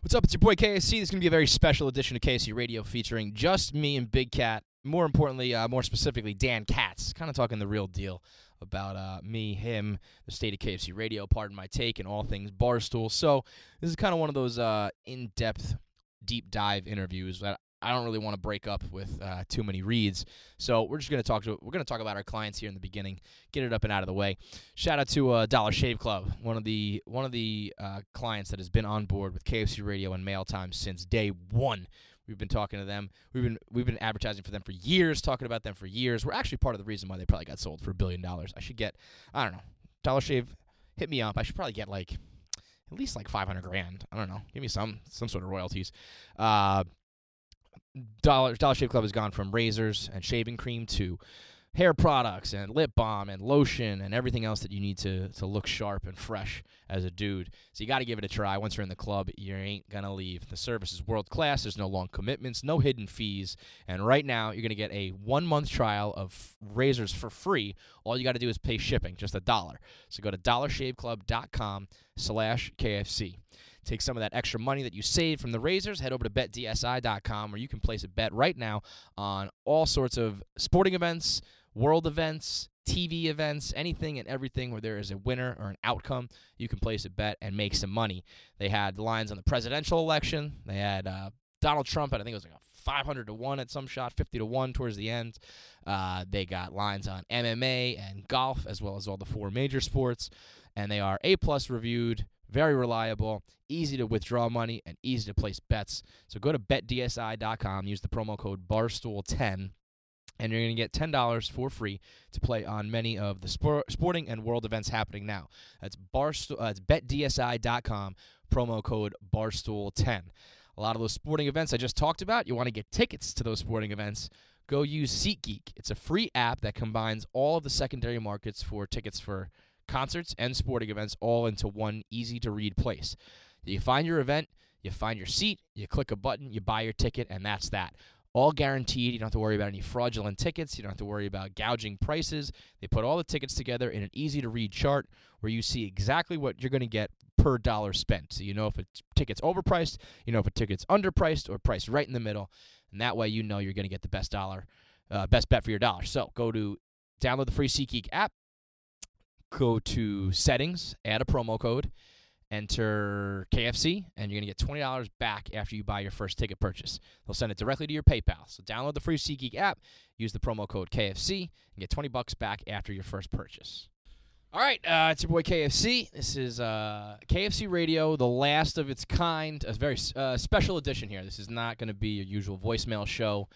What's up? It's your boy KSC. This is going to be a very special edition of KSC Radio featuring just me and Big Cat. More importantly, more specifically, Dan Katz. Kind of talking the real deal about me, him, the state of KFC Radio, pardon my take, and all things Barstool. So this is kind of one of those in-depth, deep dive interviews that I don't really want to break up with too many reads. So we're just going to talk about our clients here in the beginning, get it up and out of the way. Shout out to Dollar Shave Club, one of the clients that has been on board with KFC Radio and Mail Time since day one. We've been talking to them. We've been advertising for them for years, talking about them for years. We're actually part of the reason why they probably got sold for $1 billion. I should get, I don't know, Dollar Shave, hit me up. I should probably get at least $500,000. I don't know. Give me some sort of royalties. Dollar Shave Club has gone from razors and shaving cream to hair products and lip balm and lotion and everything else that you need to look sharp and fresh as a dude. So you got to give it a try. Once you're in the club, you ain't going to leave. The service is world class. There's no long commitments, no hidden fees. And right now, you're going to get a 1-month trial of razors for free. All you got to do is pay shipping, just $1. So go to dollarshaveclub.com/KFC. Take some of that extra money that you save from the razors, head over to betdsi.com where you can place a bet right now on all sorts of sporting events, world events, TV events, anything and everything where there is a winner or an outcome. You can place a bet and make some money. They had lines on the presidential election. They had Donald Trump at, I think it was 500 to 1 at some shot, 50 to 1 towards the end. They got lines on MMA and golf as well as all the 4 major sports. And they are A+ reviewed, very reliable, easy to withdraw money, and easy to place bets. So go to betdsi.com, use the promo code BARSTOOL10, and you're going to get $10 for free to play on many of the sporting and world events happening now. That's betdsi.com, promo code BARSTOOL10. A lot of those sporting events I just talked about, you want to get tickets to those sporting events, go use SeatGeek. It's a free app that combines all of the secondary markets for tickets for concerts and sporting events all into one easy-to-read place. You find your event, you find your seat, you click a button, you buy your ticket, and that's that. All guaranteed. You don't have to worry about any fraudulent tickets. You don't have to worry about gouging prices. They put all the tickets together in an easy-to-read chart where you see exactly what you're going to get per dollar spent. So you know if a ticket's overpriced, you know if a ticket's underpriced or priced right in the middle, and that way you know you're going to get the best bet for your dollar. So download the free SeatGeek app, go to settings, add a promo code, enter KFC, and you're going to get $20 back after you buy your first ticket purchase. They'll send it directly to your PayPal. So download the free SeatGeek app, use the promo code KFC, and get $20 back after your first purchase. All right, it's your boy KFC. This is KFC Radio, the last of its kind, a very special edition here. This is not going to be your usual voicemail show.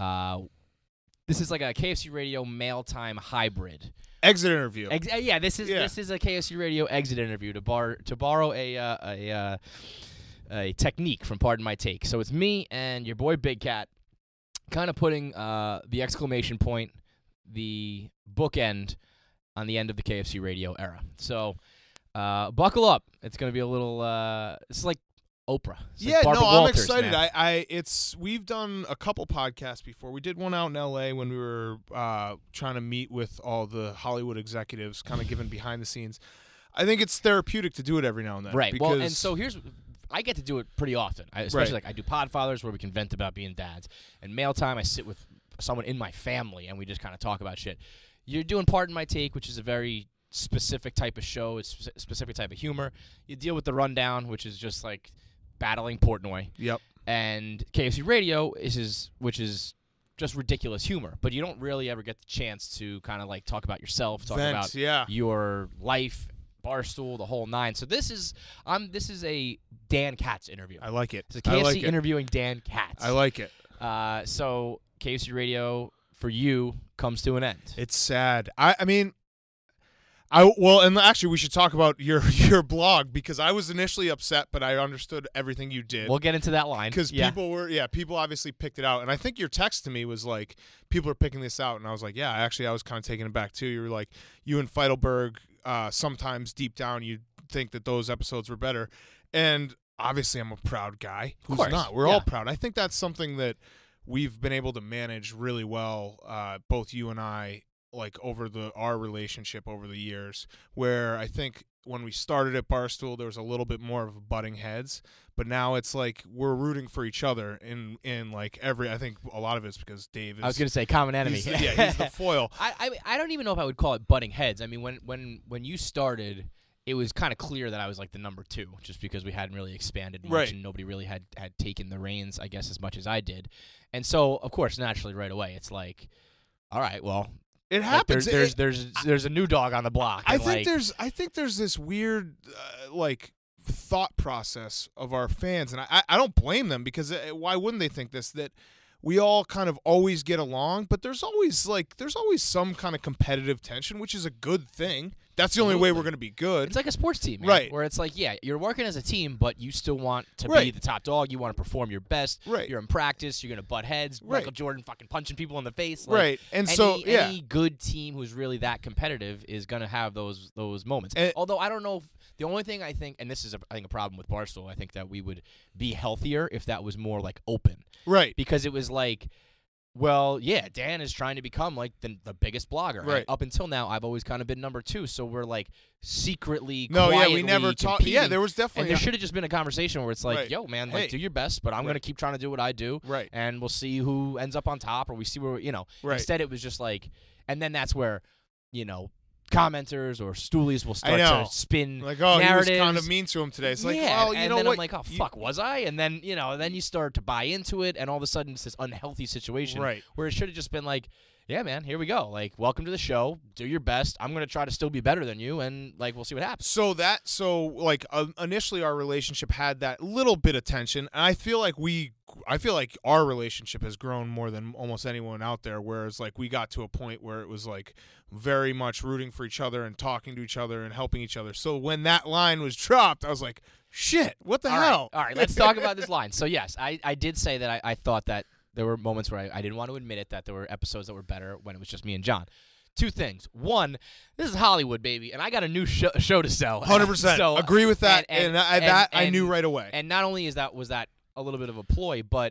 This is like a KFC Radio Mail Time hybrid. Exit interview. This is a KFC Radio exit interview to borrow a technique from Pardon My Take. So it's me and your boy Big Cat kind of putting the exclamation point, the bookend on the end of the KFC Radio era. So buckle up. It's going to be a little it's like Oprah. I'm excited. We've done a couple podcasts before. We did one out in LA when we were trying to meet with all the Hollywood executives, kind of giving behind the scenes. I think it's therapeutic to do it every now and then. Right. Well, and so I get to do it pretty often. Especially I do Podfathers where we can vent about being dads. And Mail Time, I sit with someone in my family and we just kind of talk about shit. You're doing Pardon My Take, which is a very specific type of show. It's a specific type of humor. You deal with the rundown, which is just like battling Portnoy. Yep. And KFC Radio which is just ridiculous humor, but you don't really ever get the chance to kind of like talk about yourself, about your life, Barstool, the whole nine. So this is a Dan Katz interview. I like it. It's a KFC interviewing Dan Katz. I like it. So KFC Radio for you comes to an end. It's sad. And actually, we should talk about your blog because I was initially upset, but I understood everything you did. We'll get into that line because people obviously picked it out, and I think your text to me was like, people are picking this out, and I was like, yeah, actually, I was kind of taken aback too. You were like, you and Feidelberg, sometimes deep down, you think that those episodes were better, and obviously, I'm a proud guy. Who's not? We're all proud. I think that's something that we've been able to manage really well, both you and I. like over our relationship over the years, where I think when we started at Barstool there was a little bit more of butting heads, but now it's like we're rooting for each other in like I think a lot of it's because Dave is, I was going to say common enemy. he's the foil. I don't even know if I would call it butting heads. I mean, when you started, it was kind of clear that I was like the number 2, just because we hadn't really expanded much, Right. and nobody really had taken the reins, I guess, as much as I did. And so, of course, naturally, right away, it's like, all right, well, It like, happens. there's a new dog on the block. I and, think like, there's this weird like thought process of our fans, and I don't blame them, because why wouldn't they think this, that we all kind of always get along, but there's always some kind of competitive tension, which is a good thing. That's the only way we're going to be good. It's like a sports team, man, Right. where it's like, yeah, you're working as a team, but you still want to be Right. the top dog. You want to perform your best. Right. You're in practice. You're going to butt heads. Right. Michael Jordan fucking punching people in the face. Like, Right. And so, yeah. any good team who's really that competitive is going to have those moments. And- Although I don't know if the only thing I think, and this is I think a problem with Barstool, I think that we would be healthier if that was more like open, Right. because it was like, well, yeah, Dan is trying to become like the biggest blogger. And Right. up until now, I've always kind of been number 2, so we're like secretly, No, yeah, quietly we never talked. competing. Yeah, there was And definitely there should have just been a conversation where it's like, Right. yo, man, Hey. like, do your best, but I'm going to Right. keep trying to do what I do. Right. And we'll see who ends up on top, or we see where, Right. Instead, it was just like, and then that's where, commenters or stoolies will I start know. to spin Like, oh, narratives. he was kind of mean to him today. It's like, yeah, well, you and know then what? I'm like, oh, fuck, was I? And then, then you start to buy into it, and all of a sudden it's this unhealthy situation Right. where it should have just been like, yeah, man, here we go. Like, welcome to the show. Do your best. I'm going to try to still be better than you, and, like, we'll see what happens. Initially our relationship had that little bit of tension, and I feel like our relationship has grown more than almost anyone out there, whereas like we got to a point where it was like very much rooting for each other and talking to each other and helping each other. So when that line was dropped, I was like, shit, what the hell? All right, let's talk about this line. So, yes, I did say that I thought that there were moments where I didn't want to admit it, that there were episodes that were better when it was just me and John. 2 things. One, this is Hollywood, baby, and I got a new show to sell. 100%. So, Agree with that, and I knew right away. And not only was that a little bit of a ploy, but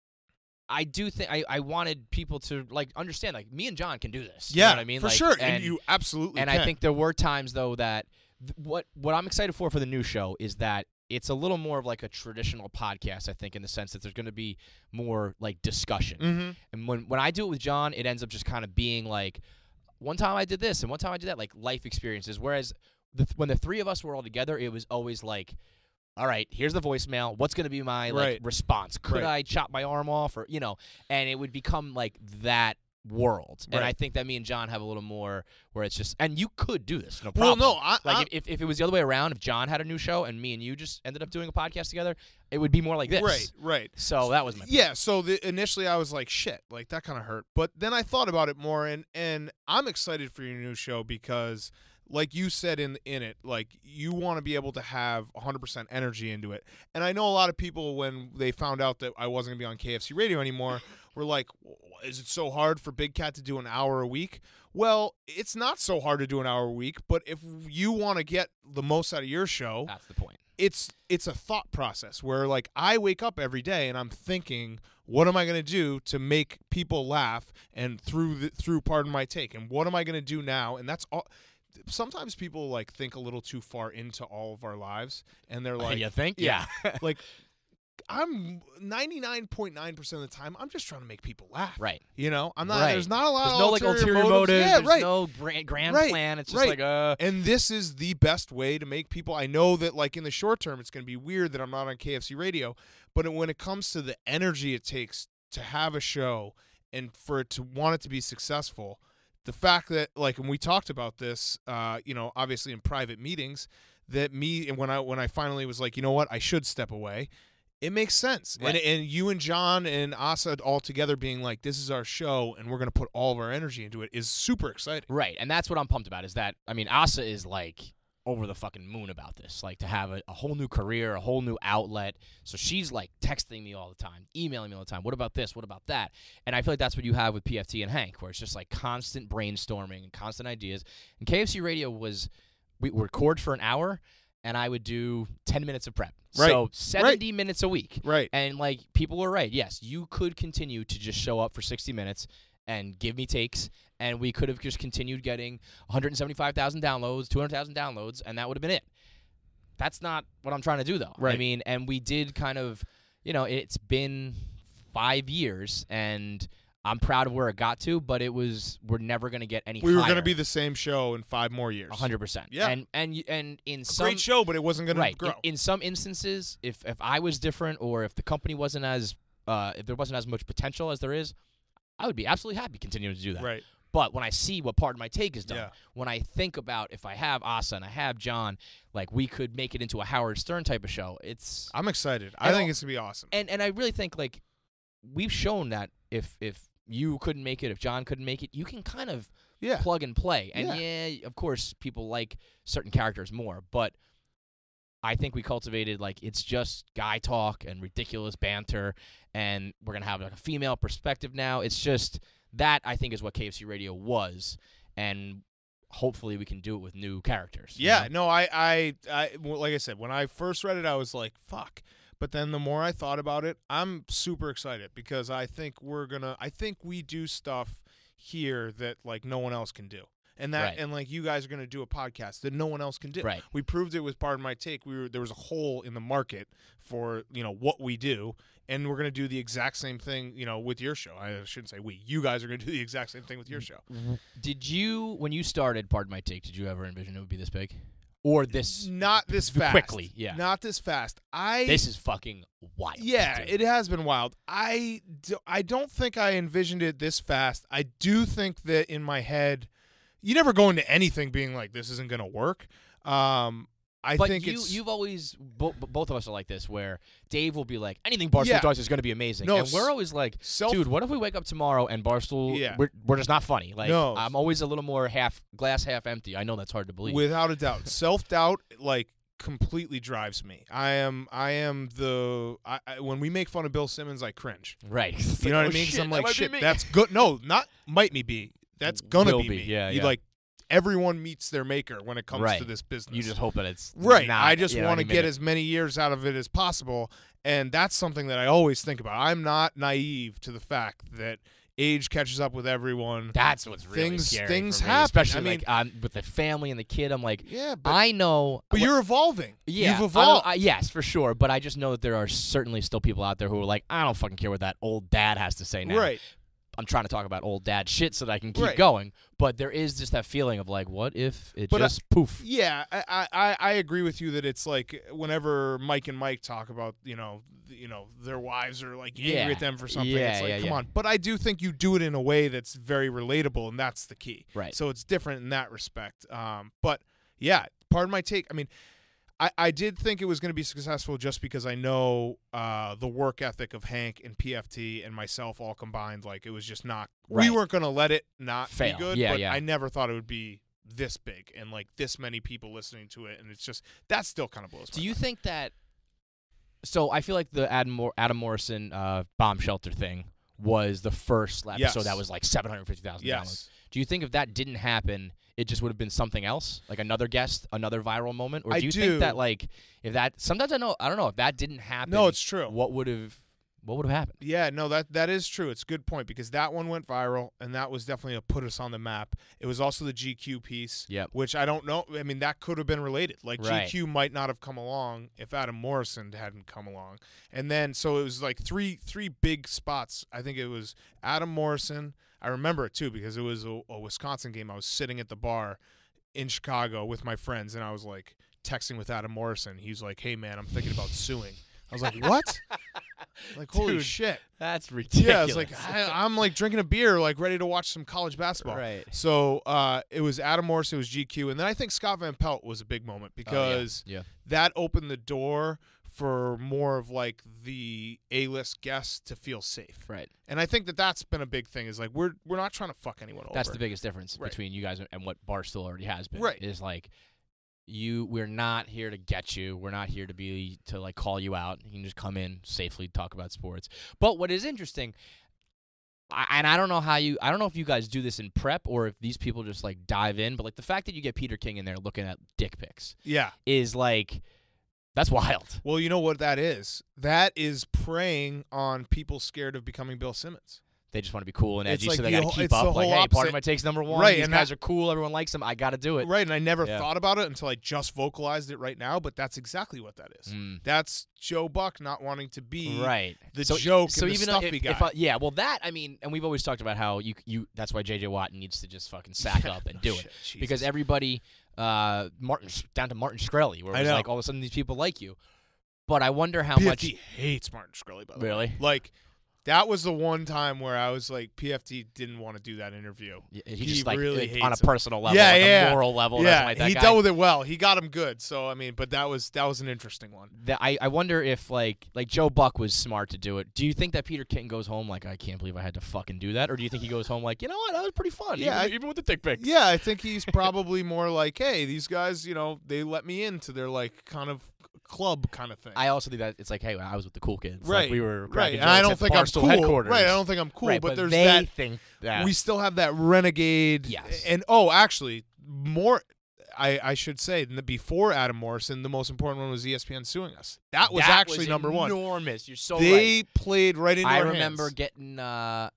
I do think I wanted people to like understand, like, me and John can do this. Yeah, You know what I mean? for Like, sure. And you absolutely And can. I think there were times, though, that what I'm excited for the new show is that it's a little more of like a traditional podcast, I think, in the sense that there's going to be more like discussion. Mm-hmm. And when I do it with John, it ends up just kind of being like, one time I did this and one time I did that, like life experiences. Whereas when the 3 of us were all together, it was always like, all right, here's the voicemail. What's going to be my Right. response? Could Right. I chop my arm off, or and it would become like that world. And Right. I think that me and John have a little more where it's just, and you could do this, no Well, problem. no, if it was the other way around, if John had a new show and me and you just ended up doing a podcast together, it would be more like this. Right. So that was my Yeah, so initially I was like, shit, like that kind of hurt. But then I thought about it more, and I'm excited for your new show because, like you said in it, like you want to be able to have 100% energy into it. And I know a lot of people, when they found out that I wasn't going to be on KFC Radio anymore, were like, is it so hard for Big Cat to do an hour a week? Well, it's not so hard to do an hour a week, but if you want to get the most out of your show, That's the point. it's a thought process where like I wake up every day and I'm thinking, what am I going to do to make people laugh and through Pardon My Take, and what am I going to do now? And that's all. Sometimes people like think a little too far into all of our lives, and they're like, you think? yeah. Like, I'm 99.9% of the time I'm just trying to make people laugh. Right. I'm not. Right. There's not a lot There's of no like ulterior motive. Yeah, There's right. no grand Right. plan. It's just Right. like And this is the best way to make people. I know that like in the short term it's going to be weird that I'm not on KFC Radio, but when it comes to the energy it takes to have a show and for it to want it to be successful, the fact that like, and we talked about this, obviously in private meetings, that me and when I finally was like, you know what, I should step away. It makes sense. Right. And you and John and Asa all together being like, this is our show and we're going to put all of our energy into it is super exciting. right. And that's what I'm pumped about, is that, I mean, Asa is like over the fucking moon about this, like to have a whole new career, a whole new outlet. So she's like texting me all the time, emailing me all the time. What about this? What about that? And I feel like that's what you have with PFT and Hank, where it's just like constant brainstorming and constant ideas. And KFC Radio we record for an hour, and I would do 10 minutes of prep. Right. So 70 minutes a week. Right. And like, people were right. Yes, you could continue to just show up for 60 minutes and give me takes, and we could have just continued getting 175,000 downloads, 200,000 downloads, and that would have been it. That's not what I'm trying to do, though. Right. I mean, and we did kind of, it's been 5 years, and I'm proud of where it got to, but we're never going to get any higher. We were going to be the same show in 5 more years. 100%. Yeah. And in Great show, but it wasn't going to grow. In some instances, if I was different, or if the company wasn't if there wasn't as much potential as there is, I would be absolutely happy continuing to do that. Right. But when I see what Pardon My Take has done, Yeah. when I think about if I have Asa and I have John, like we could make it into a Howard Stern type of show. I'm excited. I think it's going to be awesome. And I really think like we've shown that if you couldn't make it, if John couldn't make it, you can kind of plug and play. And of course, people like certain characters more, but I think we cultivated like it's just guy talk and ridiculous banter, and we're gonna have like a female perspective now. It's just that I think is what KFC Radio was, and hopefully we can do it with new characters. Yeah, no, I like I said, when I first read it, I was like, fuck. But then the more I thought about it, I'm super excited because I think we do stuff here that like no one else can do. And and like you guys are going to do a podcast that no one else can do. Right. We proved it with Pardon My Take. There was a hole in the market for, what we do, and we're going to do the exact same thing, with your show. I shouldn't say we. You guys are going to do the exact same thing with your show. Did you, when you started Pardon My Take, did you ever envision it would be this big? Or this not this fast. Quickly, yeah. Not this fast. This is fucking wild. Yeah, dude. it has been wild. I don't think I envisioned it this fast. I do think that in my head, you never go into anything being like, this isn't going to work. But you've always, both of us are like this, where Dave will be like, anything Barstool does is going to be amazing. No, and we're always like, dude, what if we wake up tomorrow and Barstool, we're just not funny? Like, no. I'm always a little more glass half empty. I know that's hard to believe. Without a doubt. Self-doubt, like, completely drives me. When we make fun of Bill Simmons, I cringe. Right. You know what I mean? Because I'm like, shit, that's good. No, not might me be. That's going to be me. Yeah, you like, everyone meets their maker when it comes to this business. You just hope that it's right. Not, I just want to get as many years out of it as possible, and that's something that I always think about. I'm not naive to the fact that age catches up with everyone. That's what's really scary. Things for me, happen, especially with the family and the kid. I'm like, but I know, but you're evolving. Yeah, you've evolved. Yes, for sure. But I just know that there are certainly still people out there who are like, I don't fucking care what that old dad has to say now. Right. I'm trying to talk about old dad shit so that I can keep going, but there is just that feeling of like, what if it just poof? Yeah, I agree with you that it's like whenever Mike and Mike talk about their wives are like angry at them for something. It's like, come on. But I do think you do it in a way that's very relatable, and that's the key. Right. So it's different in that respect. But yeah, Pardon My Take. I mean, I did think it was going to be successful just because I know the work ethic of Hank and PFT and myself all combined. Like, it was just not – we weren't going to let it not fail. Be good, but I never thought it would be this big and, like, this many people listening to it. And it's just – that still kind of blows my mind. Do you think that – so I feel like the Adam Morrison bomb shelter thing was the first episode that was like 750,000 downloads. Do you think if that didn't happen – it just would have been something else, like another guest, another viral moment? Or do you think that, like, if that – sometimes I don't know, if that didn't happen – no, it's true. What would have happened? Yeah, no, that is true. It's a good point because that one went viral, and that was definitely a put us on the map. It was also the GQ piece, which I don't know. I mean, that could have been related. Like, GQ might not have come along if Adam Morrison hadn't come along. And then – so it was like three big spots. I think it was Adam Morrison – I remember it, too, because it was a Wisconsin game. I was sitting at the bar in Chicago with my friends, and I was, like, texting with Adam Morrison. He's like, hey, man, I'm thinking about suing. I was like, what? Like, holy shit. That's ridiculous. Yeah, it's like, I'm, like, drinking a beer, like, ready to watch some college basketball. Right. So it was Adam Morrison, it was GQ. And then I think Scott Van Pelt was a big moment because that opened the door for more of like the A-list guests to feel safe. Right. And I think that that's been a big thing is like we're not trying to fuck anyone over. That's the biggest difference between you guys and what Barstool already has been. Right. Is like we're not here to get you. We're not here to like call you out. You can just come in safely, talk about sports. But what is interesting, and I don't know if you guys do this in prep or if these people just like dive in, but like the fact that you get Peter King in there looking at dick pics. Yeah. Is like that's wild. Well, you know what that is? That is preying on people scared of becoming Bill Simmons. They just want to be cool and It's edgy, like so they the got whole- to keep it's the up. Like, whole hey, opposite. Pardon My Take's number one. Right, These and guys are cool. Everyone likes them. I got to do it. Right, and I never Yeah. thought about it until I just vocalized it right now, but that's exactly what that is. That's Joe Buck not wanting to be Right. the so, joke so and the even stuffy guy. yeah, well, that, I mean, and we've always talked about how you that's why J.J. Watt needs to just fucking sack up and do it. Shit, Because Jesus. everybody, down to Martin Shkreli, where I it was know. like all of a sudden these people like you. But I wonder how PFT much. hates Martin Shkreli, by the way. Really? Like, that was the one time where I was like, PFT didn't want to do that interview. He just like, really like hates on a him. personal level, Yeah, like yeah. a moral level. doesn't Yeah, like that he guy. dealt with it well. He got him good. So I mean, but that was an interesting one. I wonder if like Joe Buck was smart to do it. Do you think that Peter King goes home like, I can't believe I had to fucking do that, or do you think he goes home like, you know what, that was pretty fun? Yeah, even with the dick pics. Yeah, I think he's probably more like, hey, these guys, they let me into their like kind of club kind of thing. I also think that it's like, hey, I was with the cool kids. Right, Like, we were right, cracking and I jokes don't at think I'm Barstool cool. headquarters. Right, I don't think I'm cool, Right, but there's they that. think that We still have that renegade. Yes. And actually, more. I should say before Adam Morrison, the most important one was ESPN suing us. That was actually was number one. enormous. You're so They right. played right into I our remember hands. getting. I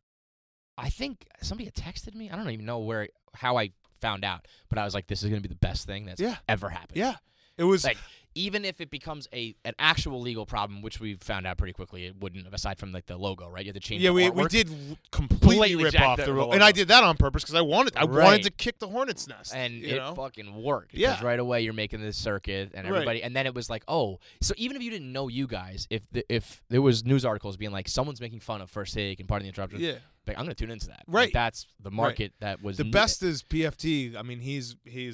think somebody had texted me. I don't even know how I found out, but I was like, "This is going to be the best thing that's Yeah. ever happened." Yeah, it was Like, even if it becomes an actual legal problem, which we found out pretty quickly, it wouldn't have, aside from like the logo, right? You had to change. Yeah, the we artwork. did completely Blatantly rip jacked off the the logo. and I did that on purpose because I wanted Right. to kick the hornet's nest, and you it know? fucking worked. Yeah. Because right away you're making this circuit, and Right. everybody, and then it was like, oh, so even if you didn't know you guys, if there was news articles being like someone's making fun of First Take and Pardon the Interruption, Yeah. like, I'm going to tune into that. Right. Like, that's the market that was The needed. best is PFT. I mean, he's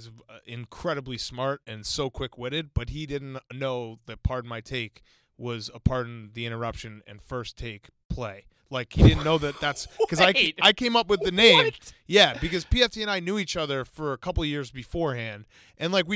incredibly smart and so quick-witted, but he didn't know that Pardon My Take was a Pardon the Interruption and First Take play. Like, he didn't know that's because Wait. I came up with the name. What? Yeah, because PFT and I knew each other for a couple of years beforehand, and like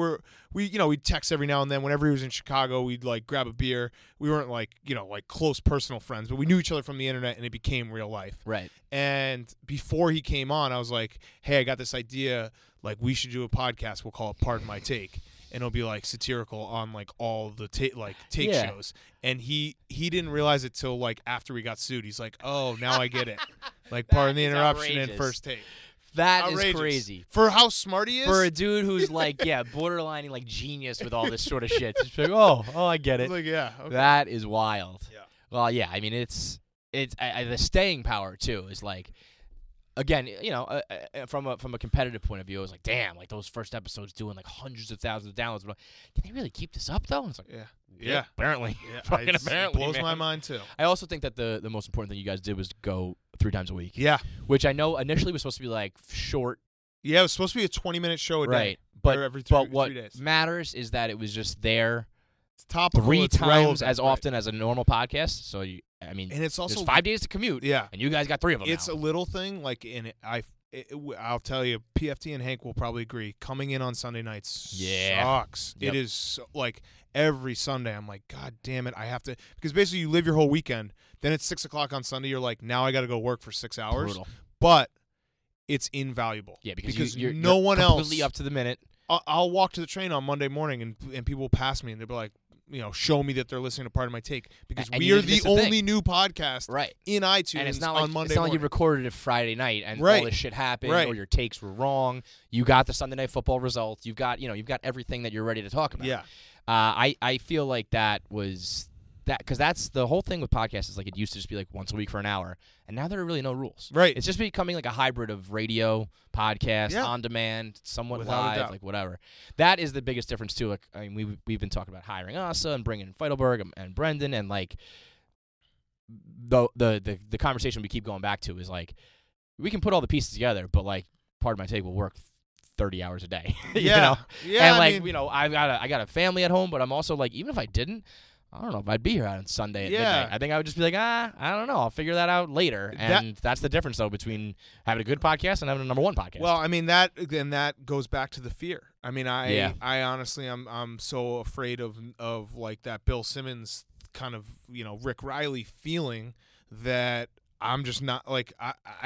we'd text every now and then. Whenever he was in Chicago, we'd like grab a beer. We weren't like close personal friends, but we knew each other from the internet, and it became real life. Right. And before he came on, I was like, "Hey, I got this idea. Like, we should do a podcast. We'll call it Pardon My Take, and it'll be like satirical on like all the take Yeah. shows." And he didn't realize it till like after we got sued. He's like, "Oh, now I get it. Like, Pardon the is Interruption and outrageous. First Take." That is Outrageous. crazy. For how smart he is. For a dude who's like, yeah, borderlining like genius with all this sort of shit. Just like, oh, I get I it. was like, yeah, okay. That is wild. Yeah. Well, yeah. I mean, it's the staying power too is like, again, from a competitive point of view, it was like, damn, like those first episodes doing like hundreds of thousands of downloads. But can they really keep this up though? And it's like, Yeah. apparently. Yeah, Fucking it apparently, blows man. my mind too. I also think that the most important thing you guys did was go 3 times a week. Yeah, Which I know initially was supposed to be like short. yeah. It was supposed to be a 20-minute show a day, Right. But or every but what 3 days. matters is that it was just there It's topical, 3 it's times relevant, as right. often as a normal podcast. So I mean, And it's also there's 5 days to commute. Yeah. And you guys got 3 of them. It's now. a little thing, like I'll tell you, PFT and Hank will probably agree. Coming in on Sunday nights sucks. Yep. It is like every Sunday. I'm like, God damn it, I have to, because basically you live your whole weekend. Then it's 6:00 on Sunday. You're like, now I got to go work for 6 hours. Brutal. But it's invaluable. Yeah, because you're no one completely else. up to the minute. I'll walk to the train on Monday morning and people will pass me and they'll be like, show me that they're listening to Pardon My Take, because And we you are didn't the miss a thing. only new podcast Right. in iTunes And it's not on like Monday it's not like you morning. recorded it Friday night and all Right. this shit happened Right. or your takes were wrong. You got the Sunday Night Football results. You've got everything that you're ready to talk about. Yeah. I feel like that was that because that's the whole thing with podcasts is like it used to just be like once a week for an hour, and now there are really no rules. Right. It's just becoming like a hybrid of radio, podcast, Yeah. on demand, somewhat Without a live, doubt. like whatever. That is the biggest difference too. Like I mean, we've been talking about hiring Asa and bringing in Feidelberg and Brendan, and like the conversation we keep going back to is like we can put all the pieces together, but like Pardon My Take will work 30 hours a day. Yeah. You know? Yeah. And I like, mean, I got a family at home, but I'm also like, even if I didn't, I don't know if I'd be here on Sunday at Yeah. midnight. I think I would just be like, I don't know. I'll figure that out later. And that's the difference, though, between having a good podcast and having a number 1 podcast. well, I mean that goes back to the fear. I mean, Yeah. I honestly I'm so afraid of like that Bill Simmons kind of Rick Riley feeling that I'm just not like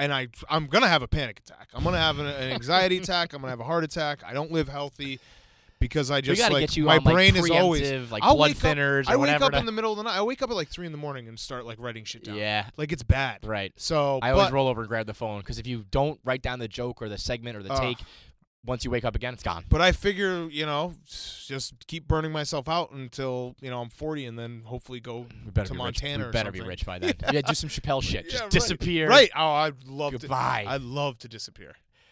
I'm gonna have a panic attack. I'm gonna have an anxiety attack. I'm gonna have a heart attack. I don't live healthy because I We just got to like get you my on brain like is always. preemptive, like I'll blood wake up- thinners or I wake whatever. up in the middle of the night. I wake up at like 3 a.m. and start like writing shit down. Yeah, Like it's bad. right. So I always but, roll over and grab the phone because if you don't write down the joke or the segment or the take, once you wake up again, it's gone. But I figure, just keep burning myself out until, I'm 40 and then hopefully go We better to be Montana rich. or We better something. be rich by then. Yeah, do some Chappelle shit. Yeah, Just right. disappear. Right. Oh, I'd love Goodbye. to. I'd love to disappear.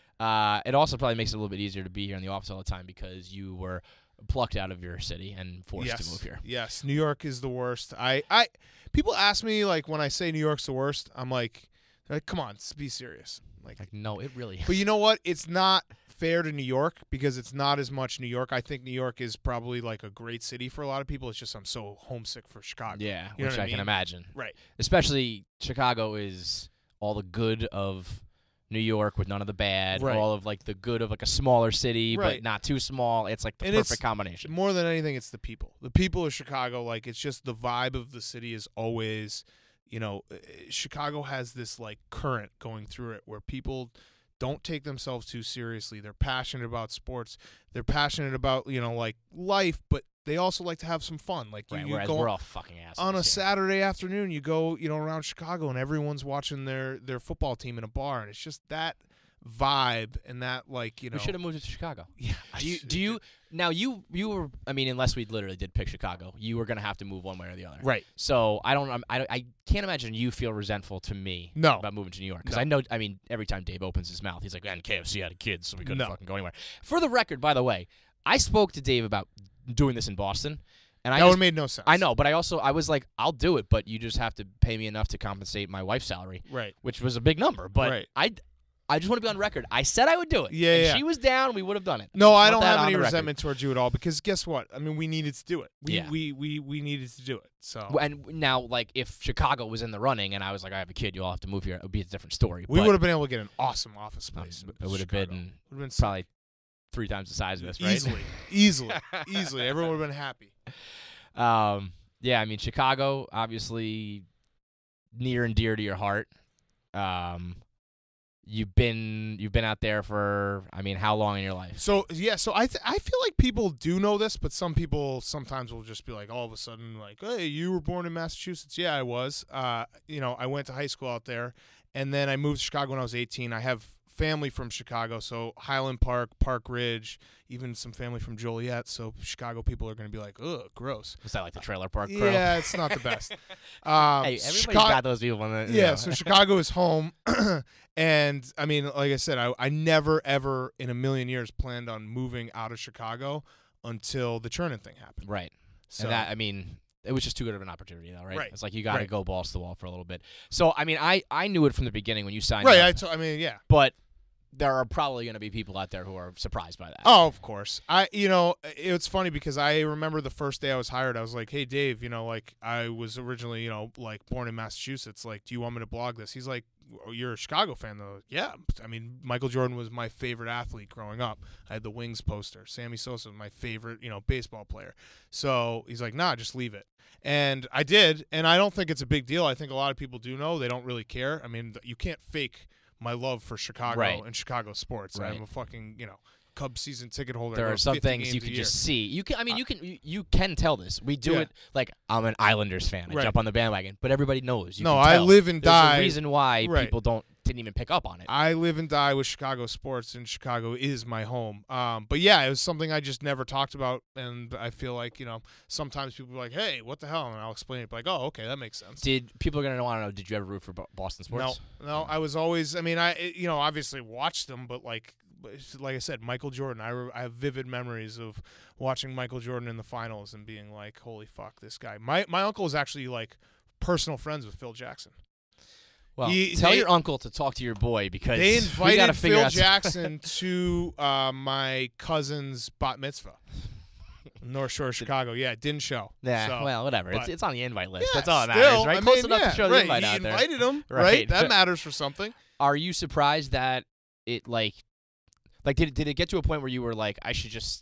It also probably makes it a little bit easier to be here in the office all the time because you were plucked out of your city and forced to move here. Yes. New York is the worst. People ask me, like, when I say New York's the worst, I'm like, come on, be serious. Like, No, it really is. but you know what? It's not fair to New York because it's not as much New York. I think New York is probably like a great city for a lot of people. It's just I'm so homesick for Chicago. Yeah, You know which what I I can mean? imagine. Right. Especially Chicago is all the good of New York with none of the bad, Right. all of like the good of like a smaller city, Right. but not too small. It's like the And perfect combination. More than anything, it's the people. The people of Chicago, like, it's just the vibe of the city is always, Chicago has this, like, current going through it where people don't take themselves too seriously. They're passionate about sports. They're passionate about, like, life, but they also like to have some fun. Like, Right, you whereas go we're all fucking assholes. on a yeah. Saturday afternoon, you go, around Chicago and everyone's watching their football team in a bar, and it's just that vibe and that, like, We should have moved to Chicago. Yeah. Do you now you were unless we literally did pick Chicago, you were gonna have to move one way or the other. Right. So I can't imagine you feel resentful to me No. about moving to New York because No. I know every time Dave opens his mouth he's like, man, KFC had kids so we couldn't No. fucking go anywhere. For the record, by the way, I spoke to Dave about doing this in Boston, and That would have made no sense. I know, but I was like, I'll do it, but you just have to pay me enough to compensate my wife's salary, Right. which was a big number. But Right. I just want to be on record. I said I would do it. Yeah, and yeah. she was down. We would have done it. No, I Want don't that have on any the record. resentment towards you at all because guess what? I mean, we needed to do it. Yeah. We needed to do it. So And now, like, if Chicago was in the running and I was like, I have a kid, you'll have to move here, it would be a different story. we But would have been able to get an awesome office place. in It would have Chicago. been Would have been probably 3 times the size of this, right? easily. Everyone would have been happy. Yeah, I mean, Chicago, obviously near and dear to your heart. You've been out there for, I mean, how long in your life? So yeah, so I feel like people do know this, but some people sometimes will just be like, all of a sudden, like, hey, you were born in Massachusetts? Yeah, I was. I went to high school out there, and then I moved to Chicago when I was 18. I have family from Chicago, so Highland Park, Park Ridge, even some family from Joliet. So Chicago people are going to be like, ugh, gross. Was that like the trailer park crew? Yeah, it's not the best. Hey, everybody's got those people. Yeah, so Chicago is home. And, I mean, like I said, I never, ever in a million years planned on moving out of Chicago until the Chernin thing happened. Right. So, And that, I mean, it was just too good of an opportunity, though, right? Right. It's like you got to Right. go balls to the wall for a little bit. So, I mean, I knew it from the beginning when you signed right, up. I mean, yeah. But there are probably going to be people out there who are surprised by that. Oh, of course. It's funny because I remember the first day I was hired, I was like, hey, Dave, like I was originally, like born in Massachusetts. Like, do you want me to blog this? He's like, you're a Chicago fan, though. Yeah. I mean, Michael Jordan was my favorite athlete growing up. I had the Wings poster. Sammy Sosa was my favorite, baseball player. So he's like, nah, just leave it. And I did. And I don't think it's a big deal. I think a lot of people do know. They don't really care. I mean, you can't fake my love for Chicago Right. and Chicago sports. Right. I'm a fucking, Cubs season ticket holder. There I go are some 50 things games you a can year. just see. You can, I mean, you can tell this. We do Yeah. it like I'm an Islanders fan. I Right. jump on the bandwagon, but everybody knows. You No, can I tell. live and There's die- a reason why Right. people didn't even pick up on it. I live and die with Chicago sports, and Chicago is my home. But yeah, it was something I just never talked about, and I feel like sometimes people are like, "Hey, what the hell?" and I'll explain it, like, "Oh, okay, that makes sense." Did people are going to want to know? Did you ever root for Boston sports? No, I was always. I mean, I obviously watched them, but like I said, Michael Jordan. I have vivid memories of watching Michael Jordan in the finals and being like, "Holy fuck, this guy!" My uncle was actually like personal friends with Phil Jackson. Well, tell your uncle to talk to your boy because They we got to invited figure Phil out Jackson to my cousin's bat mitzvah, North Shore, Chicago. Yeah, it didn't show. Yeah, So, well, whatever. but- It's on the invite list. yeah, That's all that still, matters, right? I Close mean, enough yeah, to show the right. invite He out there. invited him, Right. right? That matters for something. Are you surprised that it like did it get to a point where you were like, I should just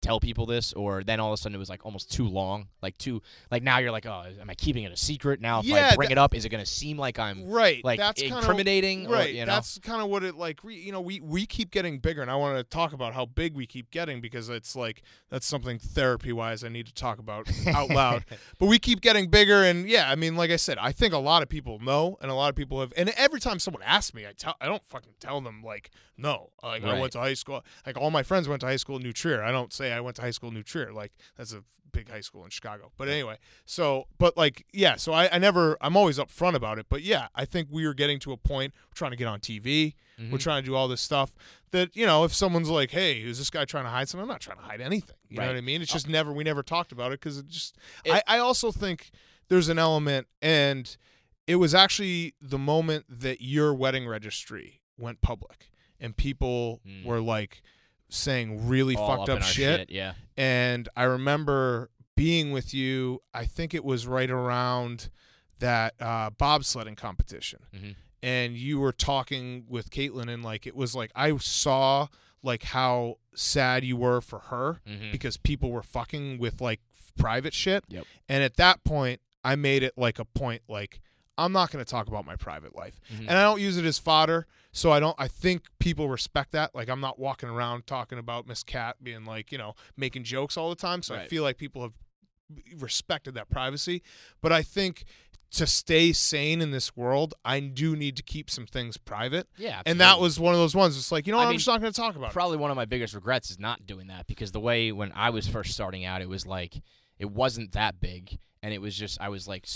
tell people this, or then all of a sudden it was like almost too long, now you're like, oh, am I keeping it a secret now? If I bring it up, is it going to seem like I'm like that's incriminating? Right, or, that's kind of what it like. We keep getting bigger, and I want to talk about how big we keep getting because it's like that's something therapy wise I need to talk about out loud. But we keep getting bigger, and yeah, I mean, like I said, I think a lot of people know, and a lot of people have. And every time someone asks me, I don't fucking tell them like no, like I went to high school. Like all my friends went to high school in New Trier. I don't say I went to high school in New Trier. Like that's a big high school in Chicago. But anyway, so I'm always upfront about it. But yeah, I think we are getting to a point. We're trying to get on TV. We're trying to do all this stuff that, if someone's like, hey, is this guy trying to hide something? I'm not trying to hide anything. You know what I mean? It's just we never talked about it because I also think there's an element, and it was actually the moment that your wedding registry went public and people were like saying really all fucked up up shit. Yeah. And I remember being with you, I think it was right around that bobsledding competition. And you were talking with Caitlin, and like it was like I saw like how sad you were for her because people were fucking with like private shit. Yep. And at that point, I made it like a point like I'm not going to talk about my private life. And I don't use it as fodder, so I think people respect that. Like I'm not walking around talking about Miss Cat being like, making jokes all the time, so I feel like people have respected that privacy. But I think to stay sane in this world, I do need to keep some things private. Yeah, absolutely. And that was one of those ones. It's like, I'm just not going to talk about it. Probably one of my biggest regrets is not doing that, because the way when I was first starting out, it was like it wasn't that big, and it was just I was like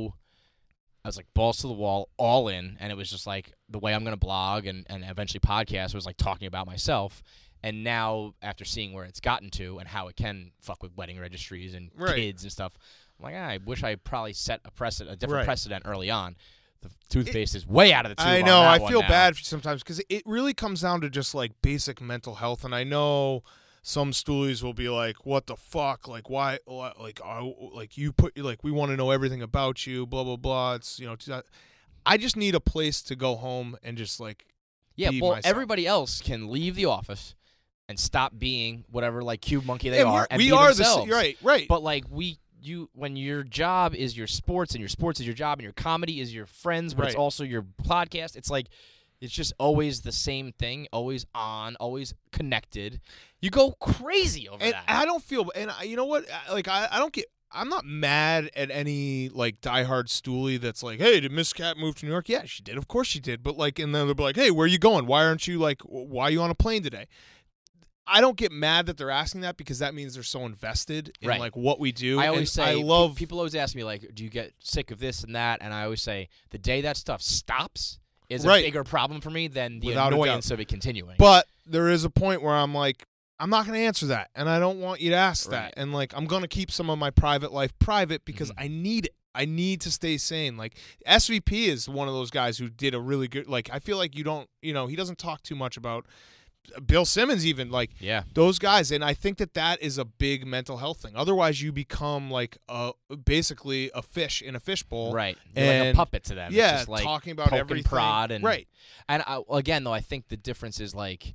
balls to the wall, all in, and it was just like the way I'm going to blog and eventually podcast was like talking about myself. And now, after seeing where it's gotten to and how it can fuck with wedding registries and kids and stuff, I'm like, I wish I probably set a different precedent early on. The toothpaste is way out of the tube. I know. I feel bad sometimes because it really comes down to just like basic mental health. And I know some stoolies will be like, "What the fuck? Like, why? Like, you put like we want to know everything about you. Blah blah blah." It's I just need a place to go home and just like be myself. Everybody else can leave the office and stop being whatever like cube monkey they are, and we be are themselves. Right. But like when your job is your sports, and your sports is your job, and your comedy is your friends, but it's also your podcast. It's like it's just always the same thing, always on, always connected. You go crazy over that. I don't feel, and you know what? Like I don't get. I'm not mad at any like diehard stoolie that's like, hey, did Miss Cat move to New York? Yeah, she did. Of course she did. But like, and then they'll be like, hey, where are you going? Why aren't you like? Why are you on a plane today? I don't get mad that they're asking that because that means they're so invested in like what we do. I always say, people always ask me like, do you get sick of this and that? And I always say, the day that stuff stops is a bigger problem for me than the annoyance of it continuing. But there is a point where I'm like, I'm not going to answer that, and I don't want you to ask that. And like, I'm going to keep some of my private life private because I need it. I need to stay sane. Like SVP is one of those guys who did a really good. Like I feel like he doesn't talk too much about Bill Simmons, even like those guys, and I think that is a big mental health thing. Otherwise, you become like basically a fish in a fishbowl, right? You're like a puppet to them. Yeah, it's just like talking about everything, prod, and right. And again, though, I think the difference is like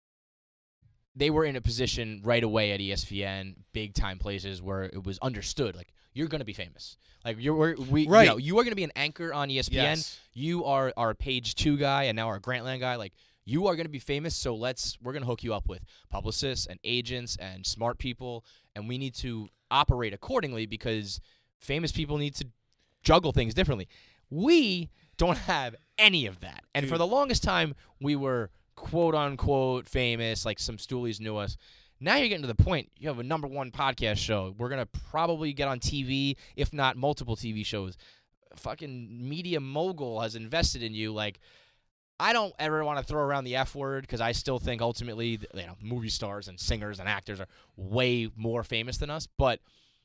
they were in a position right away at ESPN, big time places where it was understood like you're going to be famous. Like you are going to be an anchor on ESPN. Yes. You are our Page 2 guy and now our Grantland guy. Like you are going to be famous, so we're going to hook you up with publicists and agents and smart people, and we need to operate accordingly because famous people need to juggle things differently. We don't have any of that. And for the longest time, we were quote-unquote famous, like some stoolies knew us. Now you're getting to the point, you have a #1 podcast show. We're going to probably get on TV, if not multiple TV shows. Fucking media mogul has invested in you. Like, I don't ever want to throw around the F word because I still think ultimately, movie stars and singers and actors are way more famous than us. But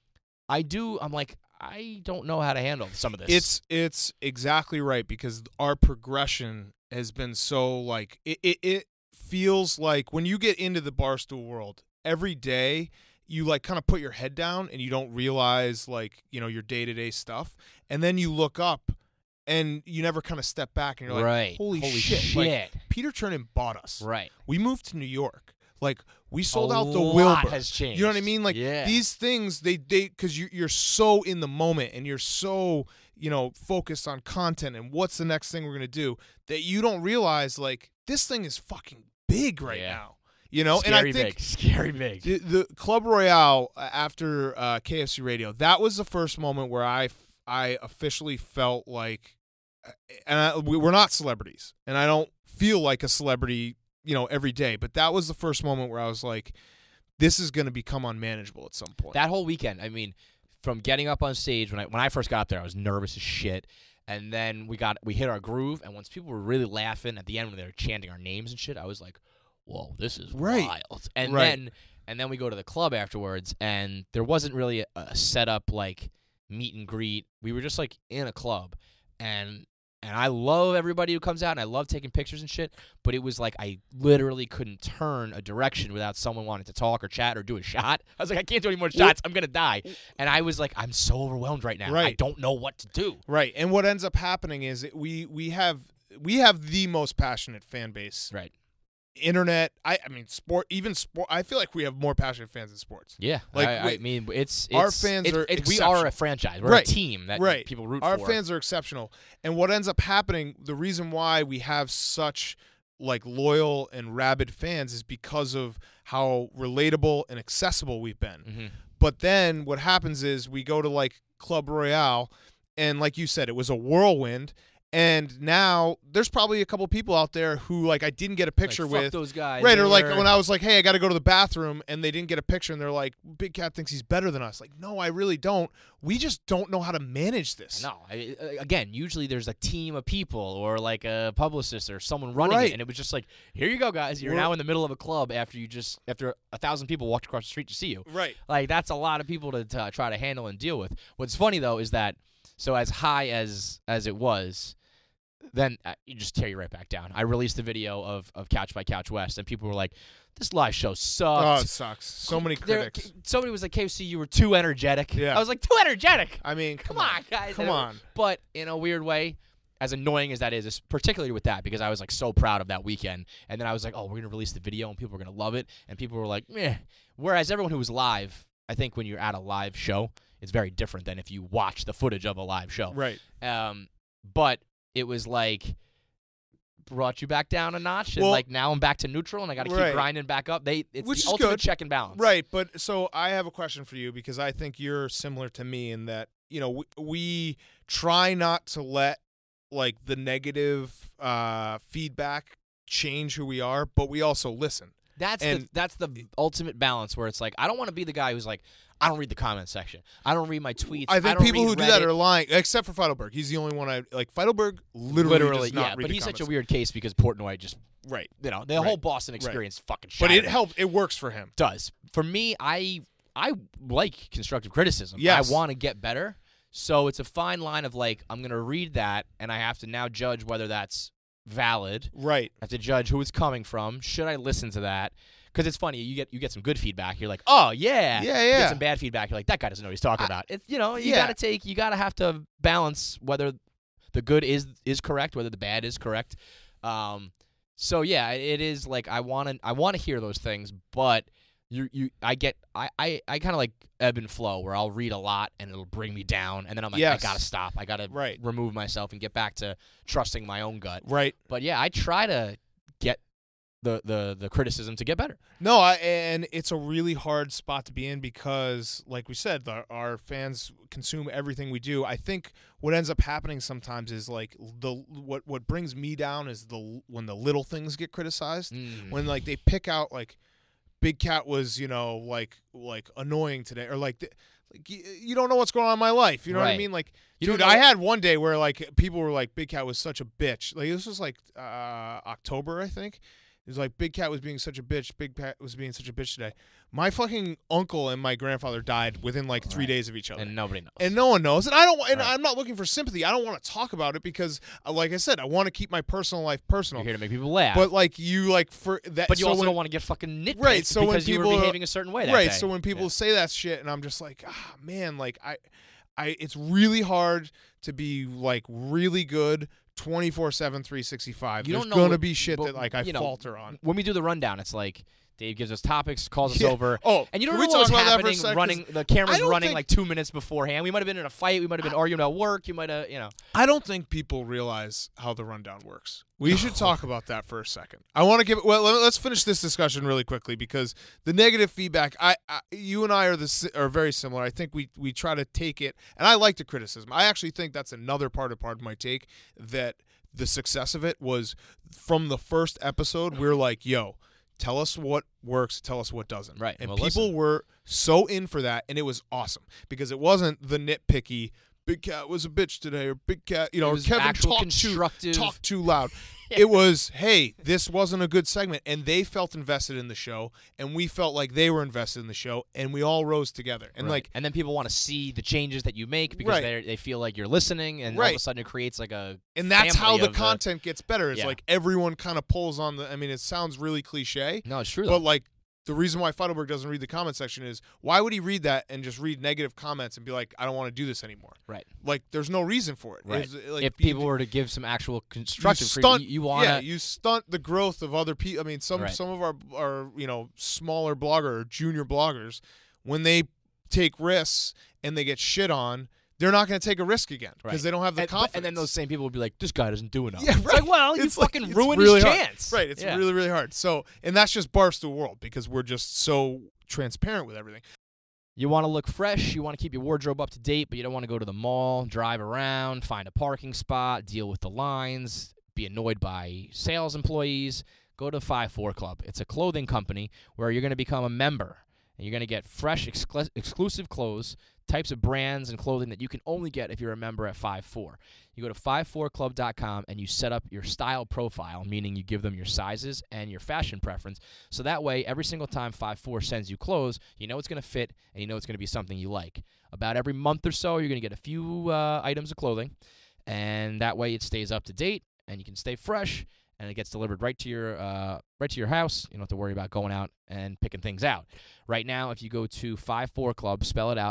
I'm like, I don't know how to handle some of this. It's exactly right because our progression has been so like it feels like when you get into the Barstool world every day you like kind of put your head down and you don't realize like your day-to-day stuff, and then you look up and you never kind of step back and you're like, holy shit. Like, Peter Chernin bought us. Right. We moved to New York. Like we sold out the lot Wilbur. has changed. You know what I mean? Like Yeah. these things, they because you're so in the moment and you're so focused on content and what's the next thing we're gonna do that you don't realize like this thing is fucking big right now. And I think Scary big. the Club Royale after KFC Radio, that was the first moment where I officially felt like, we're not celebrities, and I don't feel like a celebrity, every day. But that was the first moment where I was like, this is going to become unmanageable at some point. That whole weekend, I mean, from getting up on stage when I first got up there, I was nervous as shit. And then we hit our groove, and once people were really laughing at the end when they were chanting our names and shit, I was like, whoa, this is wild. And then we go to the club afterwards, and there wasn't really a setup like meet and greet. We were just like in a club, and I love everybody who comes out, and I love taking pictures and shit, but it was like I literally couldn't turn a direction without someone wanting to talk or chat or do a shot. I was like, I can't do any more shots. I'm going to die. And I was like, I'm so overwhelmed right now. I don't know what to do. Right. And what ends up happening is we have the most passionate fan base. Right. Internet, I mean, sport. I feel like we have more passionate fans in sports. Yeah, like I mean, it's our fans are. We are a franchise. We're a team that people root for. Our fans are exceptional, and what ends up happening, the reason why we have such like loyal and rabid fans is because of how relatable and accessible we've been. Mm-hmm. But then what happens is we go to like Club Royale, and like you said, it was a whirlwind. And now there's probably a couple people out there who like I didn't get a picture like, fuck with those guys, right? Or like when I was like, hey, I got to go to the bathroom, and they didn't get a picture, and they're like, Big Cat thinks he's better than us. Like, no, I really don't. We just don't know how to manage this. No, again, usually there's a team of people or like a publicist or someone running it, and it was just like, here you go, guys. You're now in the middle of a club after 1,000 people walked across the street to see you. Right. Like that's a lot of people to try to handle and deal with. What's funny though is that so as high as it was. Then you just tear you right back down. I released the video of Couch by Couch West, and people were like, this live show sucked. Oh, it sucks. So many critics. Somebody was like, KFC, you were too energetic. Yeah. I was like, too energetic? I mean, come on, guys. Come on. But in a weird way, as annoying as that is, particularly with that, because I was like so proud of that weekend. And then I was like, oh, we're going to release the video, and people are going to love it. And people were like, meh. Whereas everyone who was live, I think when you're at a live show, it's very different than if you watch the footage of a live show. Right. But it was like brought you back down a notch, and like now I'm back to neutral, and I got to keep grinding back up. It's Which the is ultimate good. check and balance. Right, but so I have a question for you because I think you're similar to me in that we try not to let like the negative feedback change who we are, but we also listen. That's the ultimate balance where it's like I don't want to be the guy who's like, I don't read the comment section. I don't read my tweets. I think people who do that are lying, except for Feidelberg. He's the only one I like. Feidelberg literally does not read but the he's such a comments. weird case because Portnoy just the whole Boston experience fucking But shattered it helped. It works for him. Does for me. I like constructive criticism. Yes. I want to get better. So it's a fine line of like I'm gonna read that and I have to now judge whether that's valid. Right. I have to judge who it's coming from. Should I listen to that? Because it's funny, you get some good feedback. You're like, oh yeah, yeah. You get some bad feedback. You're like, that guy doesn't know what he's talking about. It's you gotta have to balance whether the good is correct, whether the bad is correct. So yeah, it is like I want to hear those things, but I kind of like ebb and flow where I'll read a lot and it'll bring me down, and then I'm like, I gotta stop. I gotta remove myself and get back to trusting my own gut. Right. But yeah, I try to get the criticism to get better. No, and it's a really hard spot to be in because, like we said, our fans consume everything we do. I think what ends up happening sometimes is like what brings me down is when the little things get criticized. When like they pick out like Big Cat was like annoying today, or like you don't know what's going on in my life. You know what I mean? Like, dude, I had one day where like people were like, Big Cat was such a bitch. Like this was like October, I think. It was like Big Cat was being such a bitch. Big Cat was being such a bitch today. My fucking uncle and my grandfather died within like 3 days of each other, and nobody knows. And no one knows. And I don't. And I'm not looking for sympathy. I don't want to talk about it because, like I said, I want to keep my personal life personal. You're here to make people laugh. But like you like for that. But you also don't want to get fucking nitpicked so because when people you were behaving a certain way that day. So when people say that shit, and I'm just like, man, like I it's really hard to be like really good 24/7, 365. There's gonna be shit that like I falter on. When we do the rundown, it's like Dave gives us topics, calls us Yeah. over. Oh, And you don't can know we what was talk about that for a happening. sec? Running 'Cause the camera's I don't running think- like 2 minutes beforehand. We might have been in a fight. We might have been arguing about work. You might have, I don't think people realize how the rundown works. We should talk about that for a second. I want to give. Well, let's finish this discussion really quickly because the negative feedback. You and I are very similar. I think we try to take it, and I like the criticism. I actually think that's another part of my take, that the success of it was from the first episode. We're like, yo, tell us what works, tell us what doesn't. Right. And Well, people listen. were so in for that, and it was awesome because it wasn't the nitpicky, Big Cat was a bitch today, or Big Cat, It or was Kevin actual constructive. talked too loud. It was, hey, this wasn't a good segment, and they felt invested in the show, and we felt like they were invested in the show, and we all rose together. And Right. and then people want to see the changes that you make because Right. they feel like you're listening, and all of Right. a sudden it creates like a and that's how family the of content gets better. It's Yeah. like everyone kind of pulls on the. I mean, it sounds really cliche, No, it's true. but like the reason why Feidelberg doesn't read the comment section is why would he read that and just read negative comments and be like, I don't want to do this anymore? Right. Like, there's no reason for it. Right. It's, like, If people were to give some actual constructive stunt, you want to. yeah, you stunt the growth of other people. I mean, some Right. of our smaller blogger or junior bloggers, when they take risks and they get shit on, they're not going to take a risk again because Right. they don't have the and, confidence. and then those same people would be like, this guy doesn't do enough. Yeah, It's right. like, well, you It's like- fucking it's ruined really his hard. chance. Right. It's Yeah. really, really hard. So, and that's just Barstool World because we're just so transparent with everything. You want to look fresh. You want to keep your wardrobe up to date, but you don't want to go to the mall, drive around, find a parking spot, deal with the lines, be annoyed by sales employees. Go to 5-4 Club. It's a clothing company where you're going to become a member, and you're going to get fresh, exclusive clothes, types of brands and clothing that you can only get if you're a member at 5-4. You go to 54club.com and you set up your style profile, meaning you give them your sizes and your fashion preference. So that way, every single time 5-4 sends you clothes, you know it's going to fit and you know it's going to be something you like. About every month or so, you're going to get a few items of clothing, and that way it stays up to date and you can stay fresh. And it gets delivered right to your house. You don't have to worry about going out and picking things out. Right now, if you go to 54 Club, spell it out,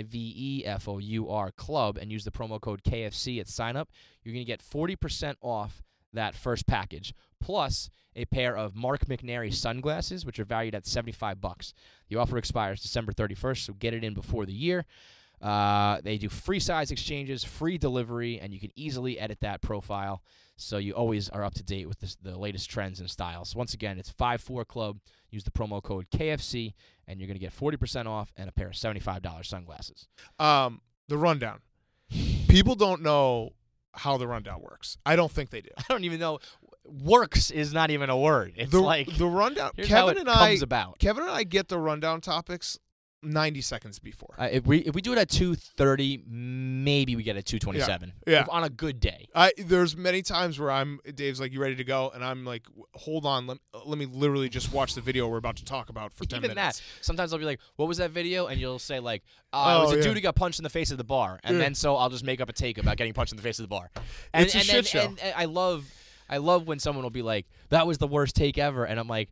FIVEFOUR Club, and use the promo code KFC at sign up, you're going to get 40% off that first package, plus a pair of Mark McNary sunglasses, which are valued at $75. The offer expires December 31st, so get it in before the year. They do free size exchanges, free delivery, and you can easily edit that profile. So you always are up to date with the latest trends and styles. Once again, it's 54 Club. Use the promo code KFC, and you're going to get 40% off and a pair of $75 sunglasses. The rundown. People don't know how the rundown works. I don't think they do. I don't even know. Works is not even a word. It's like the rundown. here's how it comes about. Kevin and I get the rundown topics 90 seconds before. If we do it at 2:30, maybe we get it at 2:27. Yeah. If on a good day. There's many times where Dave's like, you ready to go? And I'm like, hold on, let me literally just watch the video we're about to talk about for 10 Even minutes. that. Sometimes I'll be like, what was that video? And you'll say, like, it Oh, was a yeah. dude who got punched in the face at the bar. And then so I'll just make up a take about getting punched in the face at the bar. And, It's a shit show. And I love when someone will be like, that was the worst take ever. And I'm like,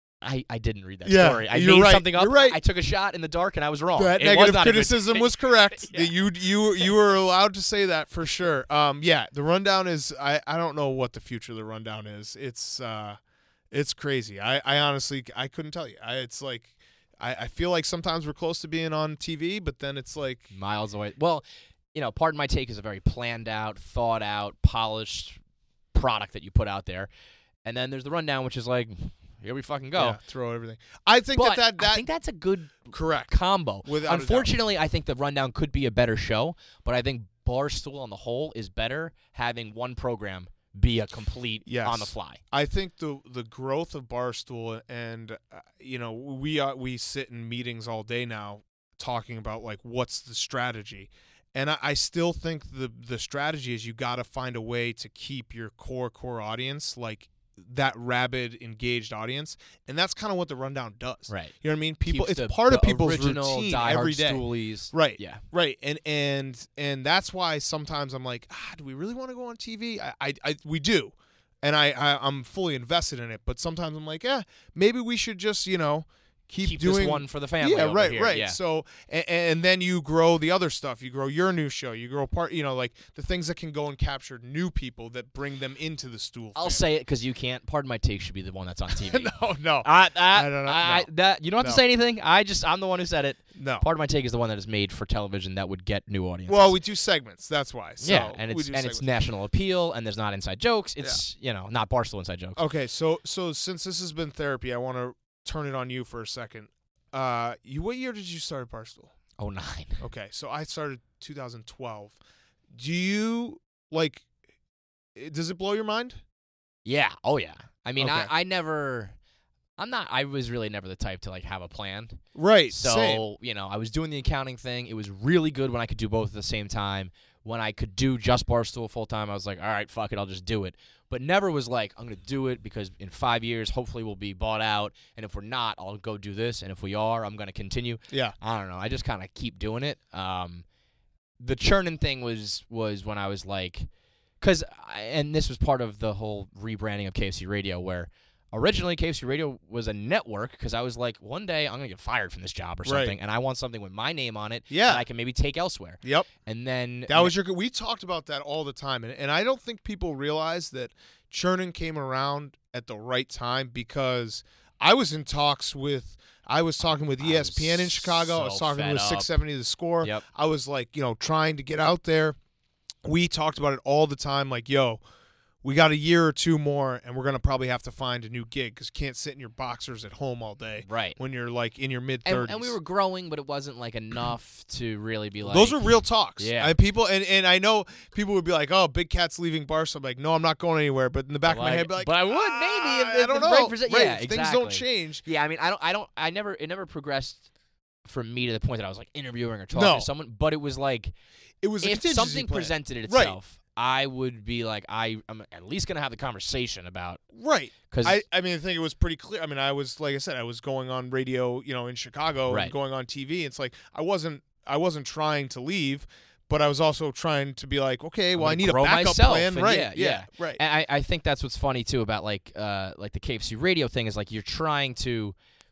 I didn't read that Yeah, story. I you're made right. something up. You're right. I took a shot in the dark and I was wrong. That It was negative not a good criticism take. was correct. Yeah. You were allowed to say that for sure. The rundown is I don't know what the future of the rundown is. It's crazy. I honestly I couldn't tell you. It's like I feel like sometimes we're close to being on TV, but then it's like Miles away. Well, Pardon My Take is a very planned out, thought out, polished product that you put out there. And then there's the rundown, which is like, here we fucking go. yeah, throw everything. I think But that I think that's a good correct. combo. Without a doubt. Unfortunately, I think the rundown could be a better show, but I think Barstool on the whole is better having one program be a complete Yes. on the fly. I think the growth of Barstool and we sit in meetings all day now talking about like what's the strategy, and I still think the strategy is you got to find a way to keep your core audience, like that rabid engaged audience, and that's kind of what the rundown does. Right. You know what I mean? People, Keeps it's part of the people's original routine diehard every day. Stoolies. Right. Yeah. Right. And that's why sometimes I'm like, do we really want to go on TV? We do. And I'm fully invested in it, but sometimes I'm like, maybe we should just, keep doing this one for the family. Yeah, over right, here. right. Yeah. So, and then you grow the other stuff. You grow your new show. You grow like the things that can go and capture new people that bring them into the stool. I'll say it because you can't. Pardon my take should be the one that's on TV. no. I don't know. No. You don't have to No. say anything. I'm the one who said it. No. Pardon my take is the one that is made for television that would get new audiences. Well, we do segments. That's why. So yeah, and we it's do and it's segments. national appeal, and there's not inside jokes. It's not Barstool inside jokes. Okay, so since this has been therapy, I want to turn it on you for a second. What year did you start at Barstool? 09. Okay, so I started 2012. Do you like? Does it blow your mind? Yeah. Oh yeah. I mean, Okay. I was really never the type to like have a plan. Right. So, same. I was doing the accounting thing. It was really good when I could do both at the same time. When I could do just Barstool full time, I was like, all right, fuck it, I'll just do it. But never was like, I'm going to do it because in 5 years, hopefully we'll be bought out. And if we're not, I'll go do this. And if we are, I'm going to continue. Yeah. I don't know. I just kind of keep doing it. The churning thing was when I was like, and this was part of the whole rebranding of KFC Radio where originally KFC Radio was a network because I was like, one day I'm going to get fired from this job or something, Right. and I want something with my name on it Yeah. that I can maybe take elsewhere. Yep. And then That was we talked about that all the time, and I don't think people realize that churning came around at the right time because I was in talks with. I was talking with ESPN in Chicago. I was so talking fed with up. 670 The Score. Yep. I was like, trying to get out there. We talked about it all the time. Like, yo, we got a year or two more, and we're gonna probably have to find a new gig because you can't sit in your boxers at home all day. Right. When you're like in your mid-30s. And we were growing, but it wasn't like enough to really be like. Those are real talks. Yeah. And I know people would be like, "Oh, Big Cat's leaving Barstool." I'm like, no, I'm not going anywhere. But in the back of my head, I'd be like, but I would maybe if I don't the know. right present- Right, yeah, if exactly. things don't change. Yeah, I mean, it never progressed from me to the point that I was like interviewing or talking No. to someone. But it was like, It was a if contingency something plan. presented Right. itself, I would be like, I'm at least gonna have the conversation about. Right. Because I mean, I think it was pretty clear. I mean, I was like I said, I was going on radio, in Chicago Right. and going on TV. It's like I wasn't trying to leave, but I was also trying to be like, okay, well, I need a grow backup myself, plan. and Right. yeah. Right. And I think that's what's funny too about like the KFC Radio thing is like you're trying to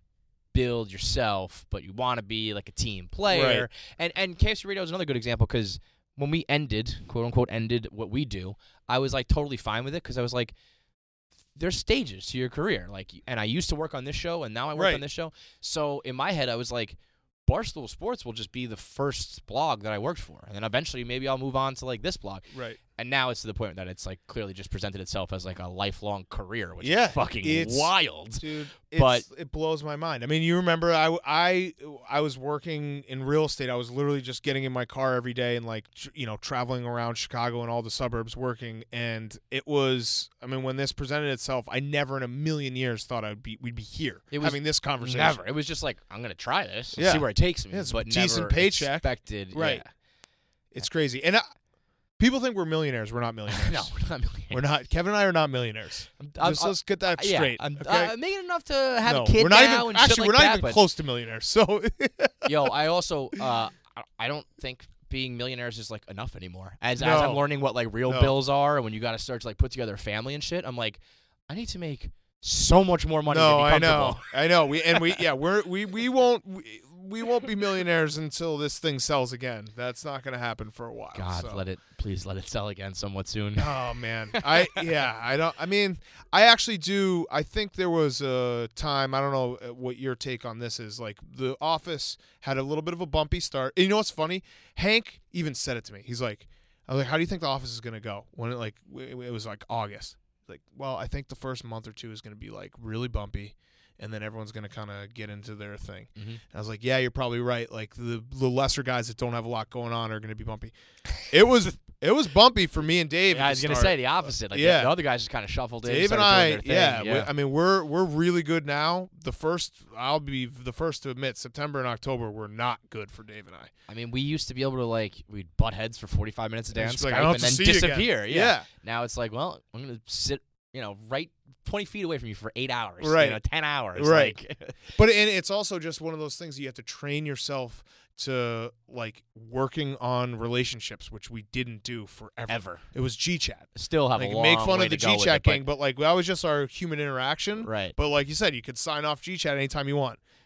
build yourself, but you want to be like a team player. And KFC Radio is another good example because when we quote unquote ended what we do, I was like totally fine with it because I was like, there's stages to your career. Like, and I used to work on this show and now I work Right. on this show. So in my head, I was like, Barstool Sports will just be the first blog that I worked for. And then eventually maybe I'll move on to like this blog. Right. And now it's to the point that it's like clearly just presented itself as like a lifelong career, which Yeah, is fucking it's- wild. Dude, But- it blows my mind. I mean, you remember I was working in real estate. I was literally just getting in my car every day and like traveling around Chicago and all the suburbs working. And it was, I mean, when this presented itself, I never in a million years thought we'd be here It was having this conversation. Never. It was just like I'm gonna try this, and Yeah. see where it takes me. Yeah, it's a but decent never paycheck. expected. Right. Yeah. It's crazy. And people think we're millionaires. We're not millionaires. No, we're not millionaires. We're not. Kevin and I are not millionaires. Let's get that Yeah, straight. I'm okay? making enough to have No, a kid we're not now even. and shit Actually, like we're not that, even but- close to millionaires. So, Yo, I also I don't think being millionaires is like enough anymore. As No. I'm learning what like real No. bills are, and when you got to start to like put together a family and shit, I'm like, I need to make so much more money no, to be I comfortable. know. I know. We won't be millionaires until this thing sells again. That's not going to happen for a while. God, so. please let it sell again somewhat soon. Oh man, I actually do. I think there was a time. I don't know what your take on this is. Like The Office had a little bit of a bumpy start. And you know what's funny? Hank even said it to me. He's like, I was like, how do you think The Office is gonna go? When it was like August. Like, well, I think the first month or two is gonna be like really bumpy. And then everyone's going to kind of get into their thing. Mhm. And I was like, yeah, you're probably right. Like the lesser guys that don't have a lot going on are going to be bumpy. It was bumpy for me and Dave. Yeah, I was going gonna to say the opposite. Like Yeah. the other guys just kind of shuffled in. Dave and started I, doing their thing. I mean, we're really good now. I'll be the first to admit, September and October were not good for Dave and I. I mean, we used to be able to we'd butt heads for 45 minutes a day on Just be Skype like, I don't and have then to see you again. disappear. Yeah. Now it's like, well, I'm gonna sit, right 20 feet away from you for 8 hours. Right. 10 hours. Right. Like, But it's also just one of those things you have to train yourself to like working on relationships, which we didn't do forever. Ever. It was GChat. Still have Like a long make fun way of the to go with GChat it, but- gang, but like that was just our human interaction. Right. But like you said, you could sign off GChat anytime you want.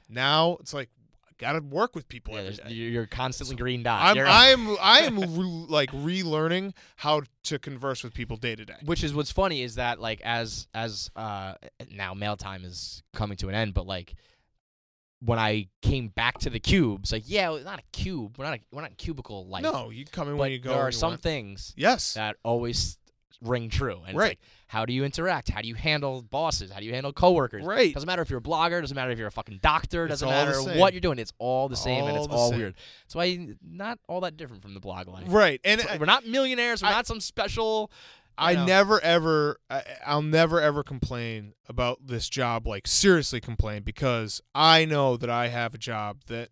Now it's like I gotta work with people every day. You're constantly green dot. I am like relearning how to converse with people day to day. Which is what's funny is that like as now mail time is coming to an end, but like when I came back to the cube, it's like not a cube. We're not in cubicle life. No, you come in but when you go. there are when you some want. things Yes. that always ring true. And Right. it's like, how do you interact? How do you handle bosses? How do you handle coworkers? Right. Doesn't matter if you're a blogger. Doesn't matter if you're a fucking doctor. It's Doesn't all the matter same. what you're doing. It's all the same, and All it's the all same. weird. That's why not all that different from the blog life. Right. And We're not millionaires. We're not some special. I'll know. never ever complain about this job, like seriously complain, because I know that I have a job that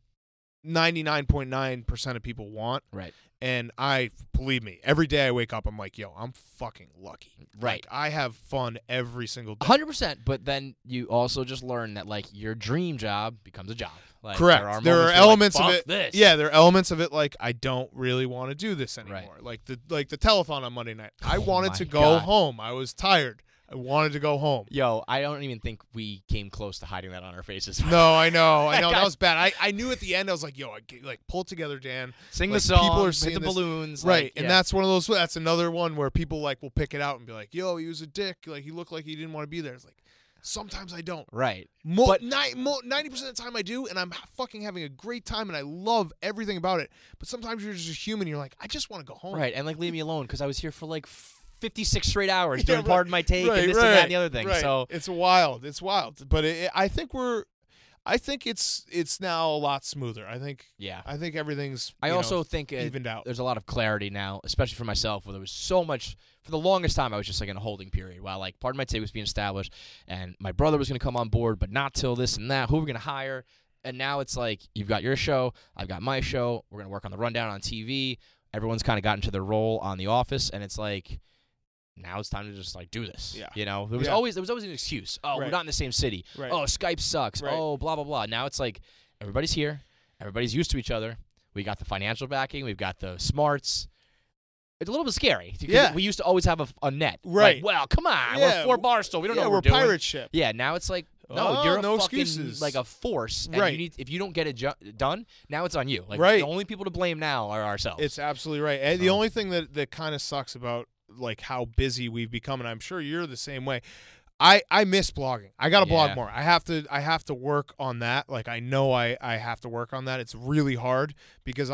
99.9% of people want. Right. And believe me, every day I wake up, I'm like, yo, I'm fucking lucky. Right. Like, I have fun every single day. 100%. But then you also just learn that like your dream job becomes a job. Like, Correct. There are elements like, of "Fuck it. This. Yeah, there are elements of it like I don't really want to do this anymore. Right. Like the telethon on Monday night. I wanted my to go God. home. I was tired. I wanted to go home. Yo, I don't even think we came close to hiding that on our faces. No, I know. That was bad. I knew at the end. I was like, "Yo, pull it together, Dan. Sing Like, the song, people are hit seeing the this- balloons, Right?" like, and yeah. that's one of those. That's another one where people like will pick it out and be like, "Yo, he was a dick. Like he looked like he didn't want to be there." It's like sometimes I don't. Right. But 90% of the time I do, and I'm fucking having a great time, and I love everything about it. But sometimes you're just a human. You're like, I just want to go home. Right, and like leave me alone because I was here for like 56 straight hours Yeah, doing right. Pardon My Take Right, and this right, and that and the other thing. right. So it's wild. But I think it's now a lot smoother. I think everything's. I also think evened out. there's a lot of clarity now, especially for myself, where there was so much. For the longest time, I was just like in a holding period while like Pardon My Take was being established, and my brother was going to come on board, but not till this and that. Who we're going to hire? And now it's like you've got your show, I've got my show. We're going to work on the rundown on TV. Everyone's kind of gotten to their role on The Office, and it's like. Now it's time to just like do this. Yeah. You know, there was Yeah. always an excuse. Oh, we're Right. not in the same city. Right. Oh, Skype sucks. Right. Oh, blah blah blah. Now it's like everybody's here. Everybody's used to each other. We got the financial backing. We've got the smarts. It's a little bit scary. Because Yeah. we used to always have a net. Right. Like, well, come on. Yeah. We're Fort Barstool. We don't know what we're we're doing. pirate ship. Yeah. Now it's like no, Oh, you're a no fucking excuses. like a force. And Right. you need if you don't get it done, now it's on you. Like Right. the only people to blame now are ourselves. It's absolutely right. And the So- only thing that kind of sucks about like how busy we've become, and I'm sure you're the same way. I miss blogging. I got to blog Yeah. more. I have to work on that. Like I know I have to work on that. It's really hard because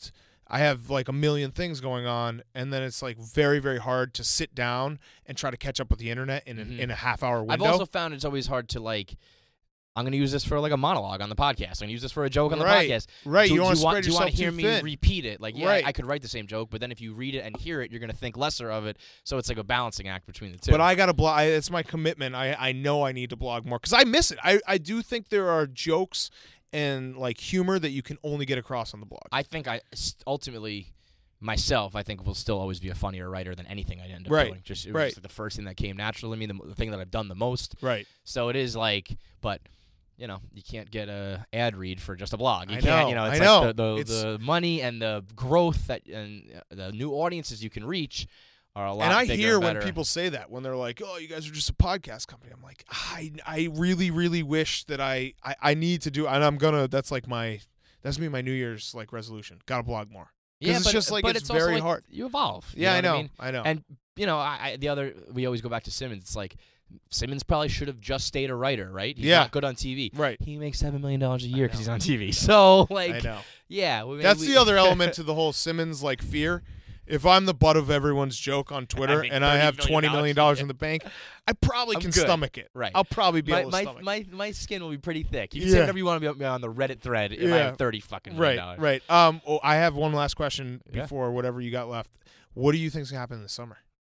I have like a million things going on, and then it's like very, very hard to sit down and try to catch up with the internet in a half-hour window. I've also found it's always hard to like. I'm going to use this for like a monologue on the podcast. I'm going to use this for a joke on the Right. podcast. Right. Do You don't want to spread do you yourself want to hear too me thin. repeat it? Like, yeah, Right. I could write the same joke, but then if you read it and hear it, you're going to think lesser of it. So it's like a balancing act between the two. But I got to blog. It's my commitment. I know I need to blog more because I miss it. I do think there are jokes and like humor that you can only get across on the blog. I think ultimately myself, I think will still always be a funnier writer than anything I end up Right. doing. It was Right. just the first thing that came naturally to me, the thing that I've done the most. Right. So it is like, but. You know, you can't get a ad read for just a blog. You I can't, know, you know, it's I like know. the money and the growth and the new audiences you can reach are a lot And I bigger hear and when better. people say that, when they're like, "Oh, you guys are just a podcast company." I'm like, I really, really wish that I need to do, and I'm gonna. That's gonna be my New Year's like resolution. Got to blog more. yeah, it's but, just like but it's also very like hard. You evolve. You Yeah, I know. know. What I mean? I know. And you know, we always go back to Simmons. It's like Simmons probably should have just stayed a writer, right? He's Yeah. not good on TV. Right. He makes $7 million a year because know. he's on TV. So I like, know. yeah, That's the other element to the whole Simmons like fear. If I'm the butt of everyone's joke on Twitter make and I have $30 $20 million million in the bank, I probably I'm can good. stomach it. Right. I'll probably be able to stomach it. my skin will be pretty thick. You can Yeah. say whatever you want to be on the Reddit thread if I Yeah. have 30 fucking Right, million. right. I have one last question Yeah. before whatever you got left. What do you think's gonna happen this summer?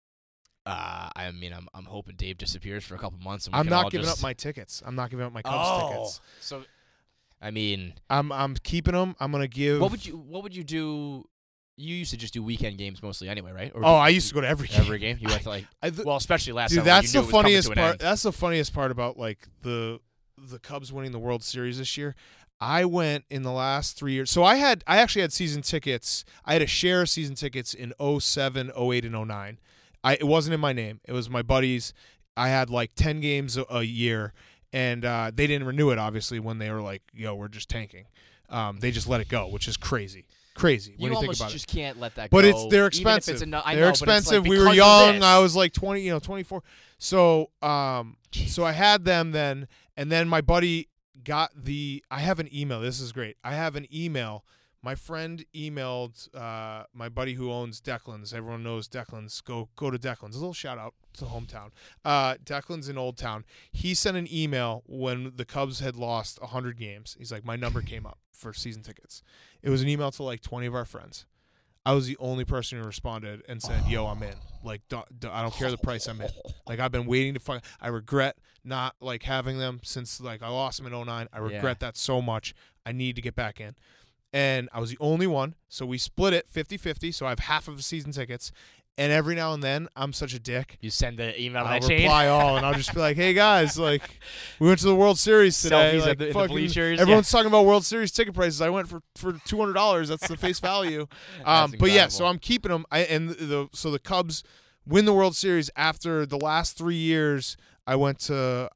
I mean, I'm hoping Dave disappears for a couple months. And we I'm can not all giving just... up my tickets. I'm not giving up my Cubs tickets. So, I mean, I'm keeping them. I'm gonna give. what would you do? You used to just do weekend games mostly, anyway, right? Or Oh, I used to go to every game. every game. You went to like, well, especially last Dude, summer. when that's you the knew it was coming funniest to an part. end. That's the funniest part about like the Cubs winning the World Series this year. I went in the last 3 years. So I actually had season tickets. I had a share of season tickets in 07, 08, and 09. It wasn't in my name. It was my buddies. I had like 10 games a year, and they didn't renew it obviously when they were like, "Yo, we're just tanking." They just let it go, which is crazy when you think almost about just it. can't let that But go. they're even if expensive. I They're know, but it's expensive. like We were because of young. this. I was like 20, 24. So so I had them then, and then my buddy got I have an email. This is great. I have an email. My friend emailed my buddy who owns Declan's. Everyone knows Declan's. Go to Declan's. A little shout out to hometown. Declan's in Old Town. He sent an email when the Cubs had lost 100 games. He's like, my number came up for season tickets. It was an email to like 20 of our friends. I was the only person who responded and said, "Yo, I'm in. Like, I don't care the price. I'm in. Like, I've been waiting to I regret not like having them since like I lost them in 2009. I regret that so much. I need to get back in." And I was the only one, so we split it 50-50, so I have half of the season tickets. And every now and then, I'm such a dick. You send the email to I'll that chain. reply all, and I'll just be like, "Hey guys, like, we went to the World Series today. Selfies Like, in the fucking, bleachers. everyone's talking about World Series ticket prices. I went for $200. That's the face value." But yeah, so I'm keeping them. So the Cubs win the World Series after the last 3 years. I went to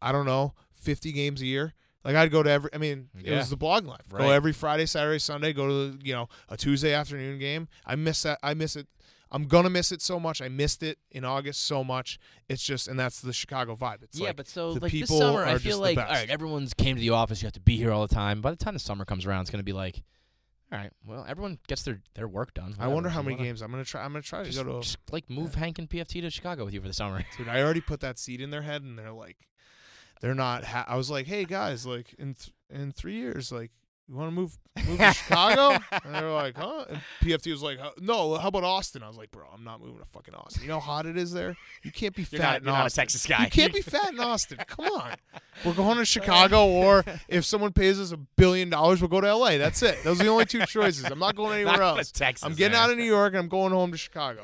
50 games a year. Like I'd go to it was the blog life. Right. Go every Friday, Saturday, Sunday. Go to a Tuesday afternoon game. I miss that. I miss it. I'm gonna miss it so much. I missed it in August so much. It's just, and that's the Chicago vibe. It's but so the like this people summer, are I just feel the like best. all right, everyone's came to the office. You have to be here all the time. By the time the summer comes around, it's gonna be like, all right, well, everyone gets their work done. I wonder how many games I'm gonna try to just, go to. Just like move Hank and PFT to Chicago with you for the summer. Dude, I already put that seed in their head, and they're like, they're not. I was like, "Hey guys, like in 3 years, like you want to move to Chicago?" And they were like, "Huh?" And PFT was like, "No, how about Austin?" I was like, "Bro, I'm not moving to fucking Austin. You know how hot it is there? You can't be fat in You're not a Austin. Texas guy. You can't be fat in Austin. Come on. We're going to Chicago, or if someone pays us $1 billion, we'll go to LA. That's it. Those are the only two choices. I'm not going anywhere Not else. Texas, I'm getting man. out of New York, and I'm going home to Chicago."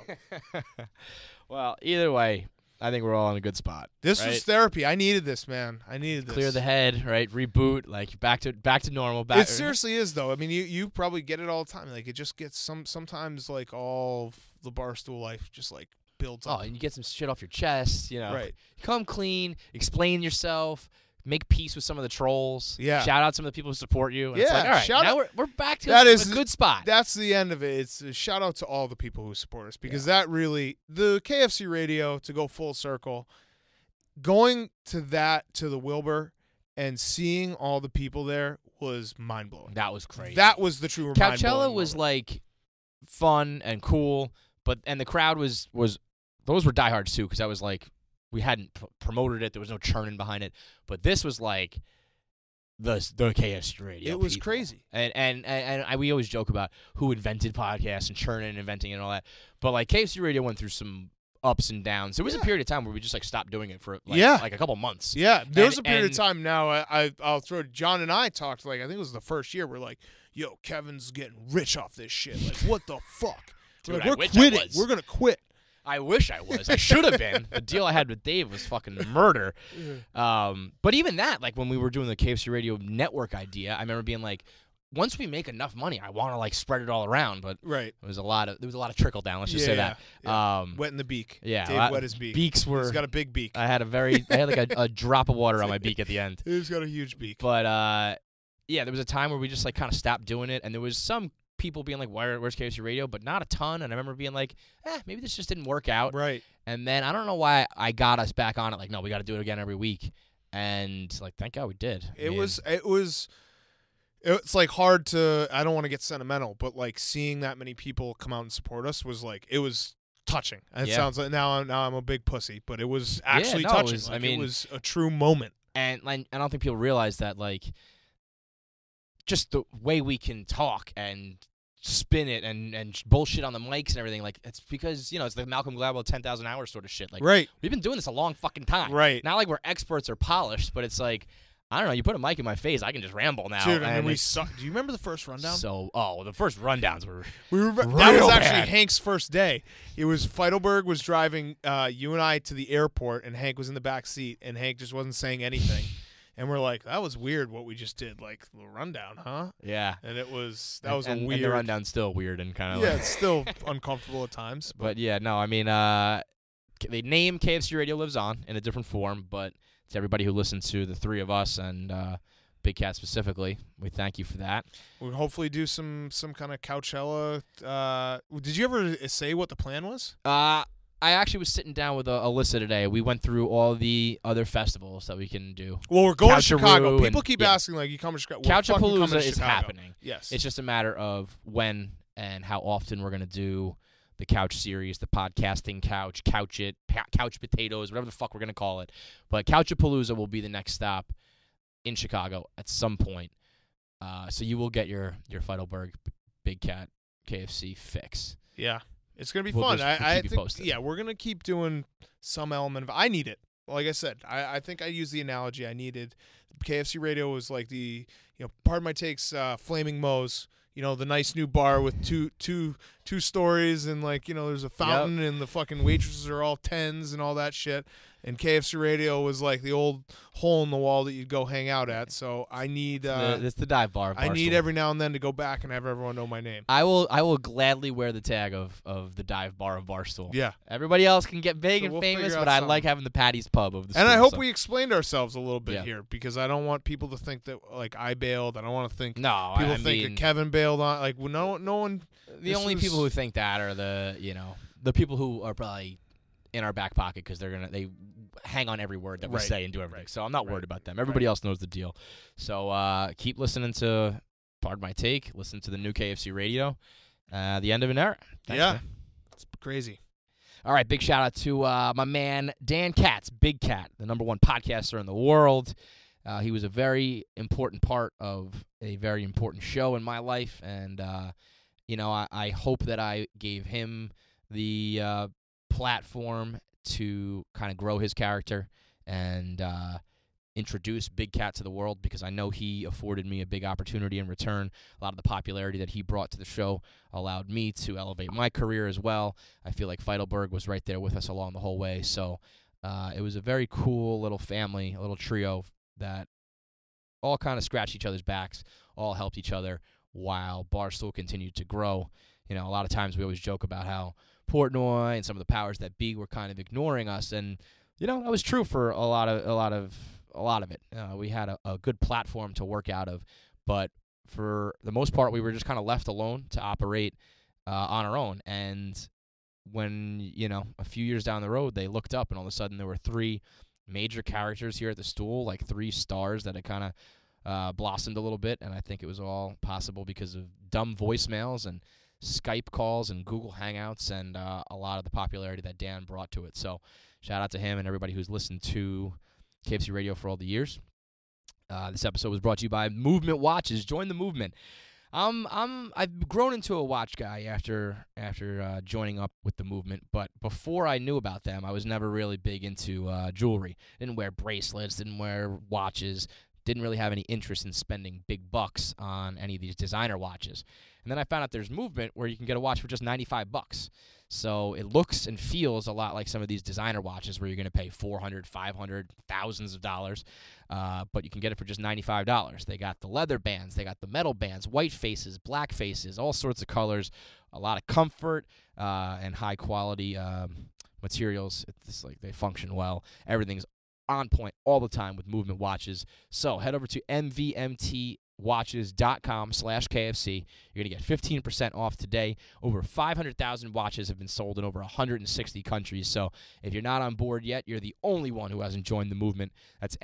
Well, either way, I think we're all in a good spot. This right? was therapy. I needed this, man. I needed this. Clear the head, right? Reboot, like back to normal. It seriously is, though. I mean, you probably get it all the time. Like, it just gets sometimes like all of the Barstool life just like builds up. Oh, and you get some shit off your chest, you know. Right. Come clean, explain yourself, make peace with some of the trolls. Yeah. Shout out some of the people who support you. And Yeah, it's like, all right, shout now out- we're back to That a is- good spot. That's the end of it. It's a shout out to all the people who support us, because that really, the KFC radio, to go full circle, going to the Wilbur and seeing all the people there was mind blowing. That was crazy. That was the true mind-blowing Coachella was moment. like fun and cool, and the crowd was those were diehards too, because that was like we hadn't promoted it. There was no churning behind it, but this was like the KFC radio. It was people. crazy. And we always joke about who invented podcasts and churning and inventing it and all that, but like KFC radio went through some ups and downs. There was a period of time where we just like stopped doing it for like a couple months. Yeah, there's a period and- of time now. I'll throw. John and I talked, like, I think it was the first year. We're like, "Yo, Kevin's getting rich off this shit. Like, what the fuck? Dude, Like, I we're wish I quitting. was. We're gonna quit." I wish I was. I should have been. The deal I had with Dave was fucking murder. But even that, like when we were doing the KFC Radio Network idea, I remember being like, once we make enough money, I want to like spread it all around. But Right. there was a lot of trickle down. Let's just say that. Wet in the beak. Yeah, Dave wet his beak. Beaks were. He's got a big beak. I had like a drop of water on my beak at the end. He's got a huge beak. But yeah, there was a time where we just like kind of stopped doing it, and there was some people being like, "Where's KFC Radio?" But not a ton. And I remember being like, maybe this just didn't work out. Right. And then I don't know why I got us back on it. Like, no, we got to do it again every week. And like, thank God we did. It's like hard to. I don't want to get sentimental, but like seeing that many people come out and support us was like, it was touching. And it sounds like now I'm a big pussy, but it was actually touching. It was a true moment. And I don't think people realize that, like, just the way we can talk and spin it and bullshit on the mics and everything, like, it's because, it's the Malcolm Gladwell 10,000 hours sort of shit. Like, Right. we've been doing this a long fucking time. Right. Not like we're experts or polished, but it's like, I don't know, you put a mic in my face, I can just ramble now. Dude, and then we it's suck. Do you remember the first rundown? the first rundowns were that real was actually bad. Hank's first day. It was Feidelberg was driving you and I to the airport, and Hank was in the back seat, and Hank just wasn't saying anything. And we're like, that was weird what we just did, like the rundown, huh? Yeah. And it was And weird. And the rundown's still weird and kind of Yeah, it's still uncomfortable at times. But yeah, no, I mean, they name KFC Radio Lives On in a different form, but to everybody who listened to the three of us and Big Cat specifically. We thank you for that. We'll hopefully do some kind of Couchella. Did you ever say what the plan was? I actually was sitting down with Alyssa today. We went through all the other festivals that we can do. Well, we're going to Coucharoo Chicago. People and- keep yeah. asking, like, you come to Chicago. Couchapalooza is happening. Yes. It's just a matter of when and how often we're going to do the couch series, the podcasting couch, couch it, couch potatoes, whatever the fuck we're going to call it. But Couchapalooza will be the next stop in Chicago at some point. So you will get your Feidelberg Big Cat KFC fix. Yeah. It's going to be We'll fun. just- we'll I keep you think, posted. yeah, we're going to keep doing some element of I need it. Like I said, I think I used the analogy I needed. KFC Radio was like the, Pardon My Take's Flaming Moe's, the nice new bar with two stories and like, there's a fountain and the fucking waitresses are all 10s and all that shit. And KFC Radio was like the old hole in the wall that you'd go hang out at. So I need It's the dive bar. Of I need Barstool. every now and then to go back and have everyone know my name. I will gladly wear the tag of the dive bar of Barstool. Yeah. Everybody else can get big So and we'll famous, figure out but I like something. having the Patty's Pub of the And I school, hope so- we explained ourselves a little bit Yeah. here because I don't want people to think that like I bailed. I don't want to think No, people I think mean, that Kevin bailed on. Like no one. the this only was- people who think that are the people who are probably in our back pocket because they hang on every word that we Right. say and do everything. Right. So I'm not Right. worried about them. Everybody else knows the deal. So keep listening to Pardon My Take. Listen to the new KFC Radio. The end of an era. Thanks, Yeah. man. It's crazy. All right, big shout out to my man Dan Katz, Big Cat, the #1 podcaster in the world. He was a very important part of a very important show in my life, and I hope that I gave him the platform to kind of grow his character and introduce Big Cat to the world, because I know he afforded me a big opportunity in return. A lot of the popularity that he brought to the show allowed me to elevate my career as well. I feel like Feidelberg was right there with us along the whole way. So it was a very cool little family, a little trio that all kind of scratched each other's backs, all helped each other while Barstool continued to grow. A lot of times we always joke about how Portnoy and some of the powers that be were kind of ignoring us, and that was true for a lot of it. We had a good platform to work out of, but for the most part, we were just kind of left alone to operate on our own. And when a few years down the road, they looked up, and all of a sudden there were 3 major characters here at the Stool, like 3 stars that had kind of blossomed a little bit. And I think it was all possible because of dumb voicemails and Skype calls and Google Hangouts and a lot of the popularity that Dan brought to it. So shout out to him and everybody who's listened to KFC Radio for all the years. This episode was brought to you by Movement Watches. Join the movement. I've grown into a watch guy after joining up with the movement, but before I knew about them, I was never really big into jewelry. Didn't wear bracelets, didn't wear watches, didn't really have any interest in spending big bucks on any of these designer watches. And then I found out there's Movement where you can get a watch for just $95. So it looks and feels a lot like some of these designer watches where you're going to pay $400, $500, thousands of dollars, but you can get it for just $95. They got the leather bands, they got the metal bands, white faces, black faces, all sorts of colors, a lot of comfort and high quality materials. It's like they function well. Everything's on point all the time with Movement watches. So head over to mvmtwatches.com/KFC. You're going to get 15% off today. Over 500,000 watches have been sold in over 160 countries. So if you're not on board yet, you're the only one who hasn't joined the movement. That's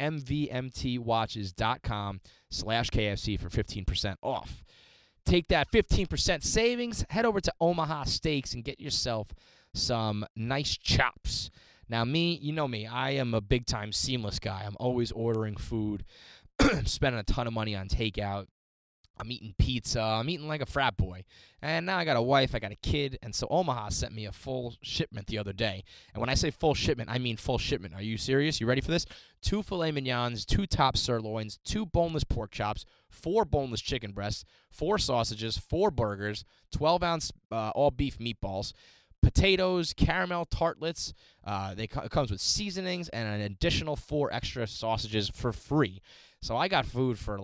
mvmtwatches.com/KFC for 15% off. Take that 15% savings, head over to Omaha Steaks and get yourself some nice chops. Now, you know me, I am a big-time seamless guy. I'm always ordering food, spending a ton of money on takeout. I'm eating pizza. I'm eating like a frat boy. And now I got a wife, I got a kid, and so Omaha sent me a full shipment the other day. And when I say full shipment, I mean full shipment. Are you serious? You ready for this? 2 filet mignons, 2 top sirloins, 2 boneless pork chops, 4 boneless chicken breasts, 4 sausages, 4 burgers, 12-ounce all-beef meatballs, potatoes, caramel tartlets. It comes with seasonings and an additional 4 extra sausages for free. So I got food for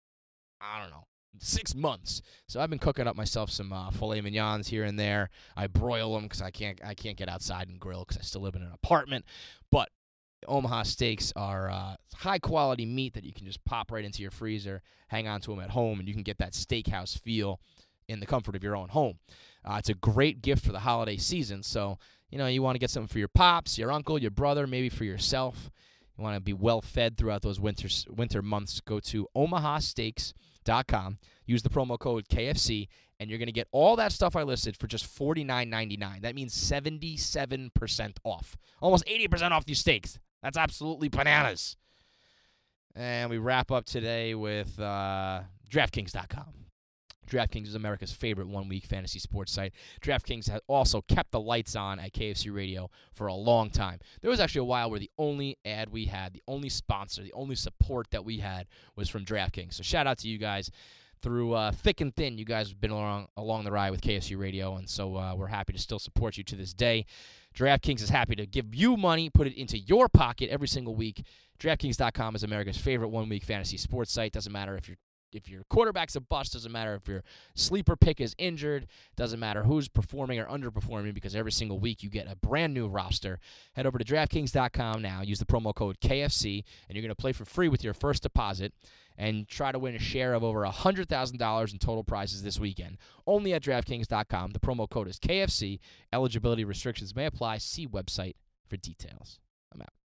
6 months. So I've been cooking up myself some filet mignons here and there. I broil them because I can't get outside and grill because I still live in an apartment. But Omaha steaks are high-quality meat that you can just pop right into your freezer, hang on to them at home, and you can get that steakhouse feel in the comfort of your own home. It's a great gift for the holiday season, so you want to get something for your pops, your uncle, your brother, maybe for yourself. You want to be well-fed throughout those winter months. Go to omahasteaks.com, use the promo code KFC, and you're going to get all that stuff I listed for just $49.99. That means 77% off. Almost 80% off these steaks. That's absolutely bananas. And we wrap up today with DraftKings.com. DraftKings is America's favorite one-week fantasy sports site. DraftKings has also kept the lights on at KFC Radio for a long time. There was actually a while where the only ad we had, the only sponsor, the only support that we had was from DraftKings. So shout out to you guys. Through thick and thin, you guys have been along the ride with KFC Radio, and so we're happy to still support you to this day. DraftKings is happy to give you money, put it into your pocket every single week. DraftKings.com is America's favorite one-week fantasy sports site. Doesn't matter if your quarterback's a bust, doesn't matter if your sleeper pick is injured, doesn't matter who's performing or underperforming, because every single week you get a brand new roster. Head over to DraftKings.com now, use the promo code KFC, and you're going to play for free with your first deposit and try to win a share of over $100,000 in total prizes this weekend. Only at DraftKings.com. The promo code is KFC. Eligibility restrictions may apply. See website for details. I'm out.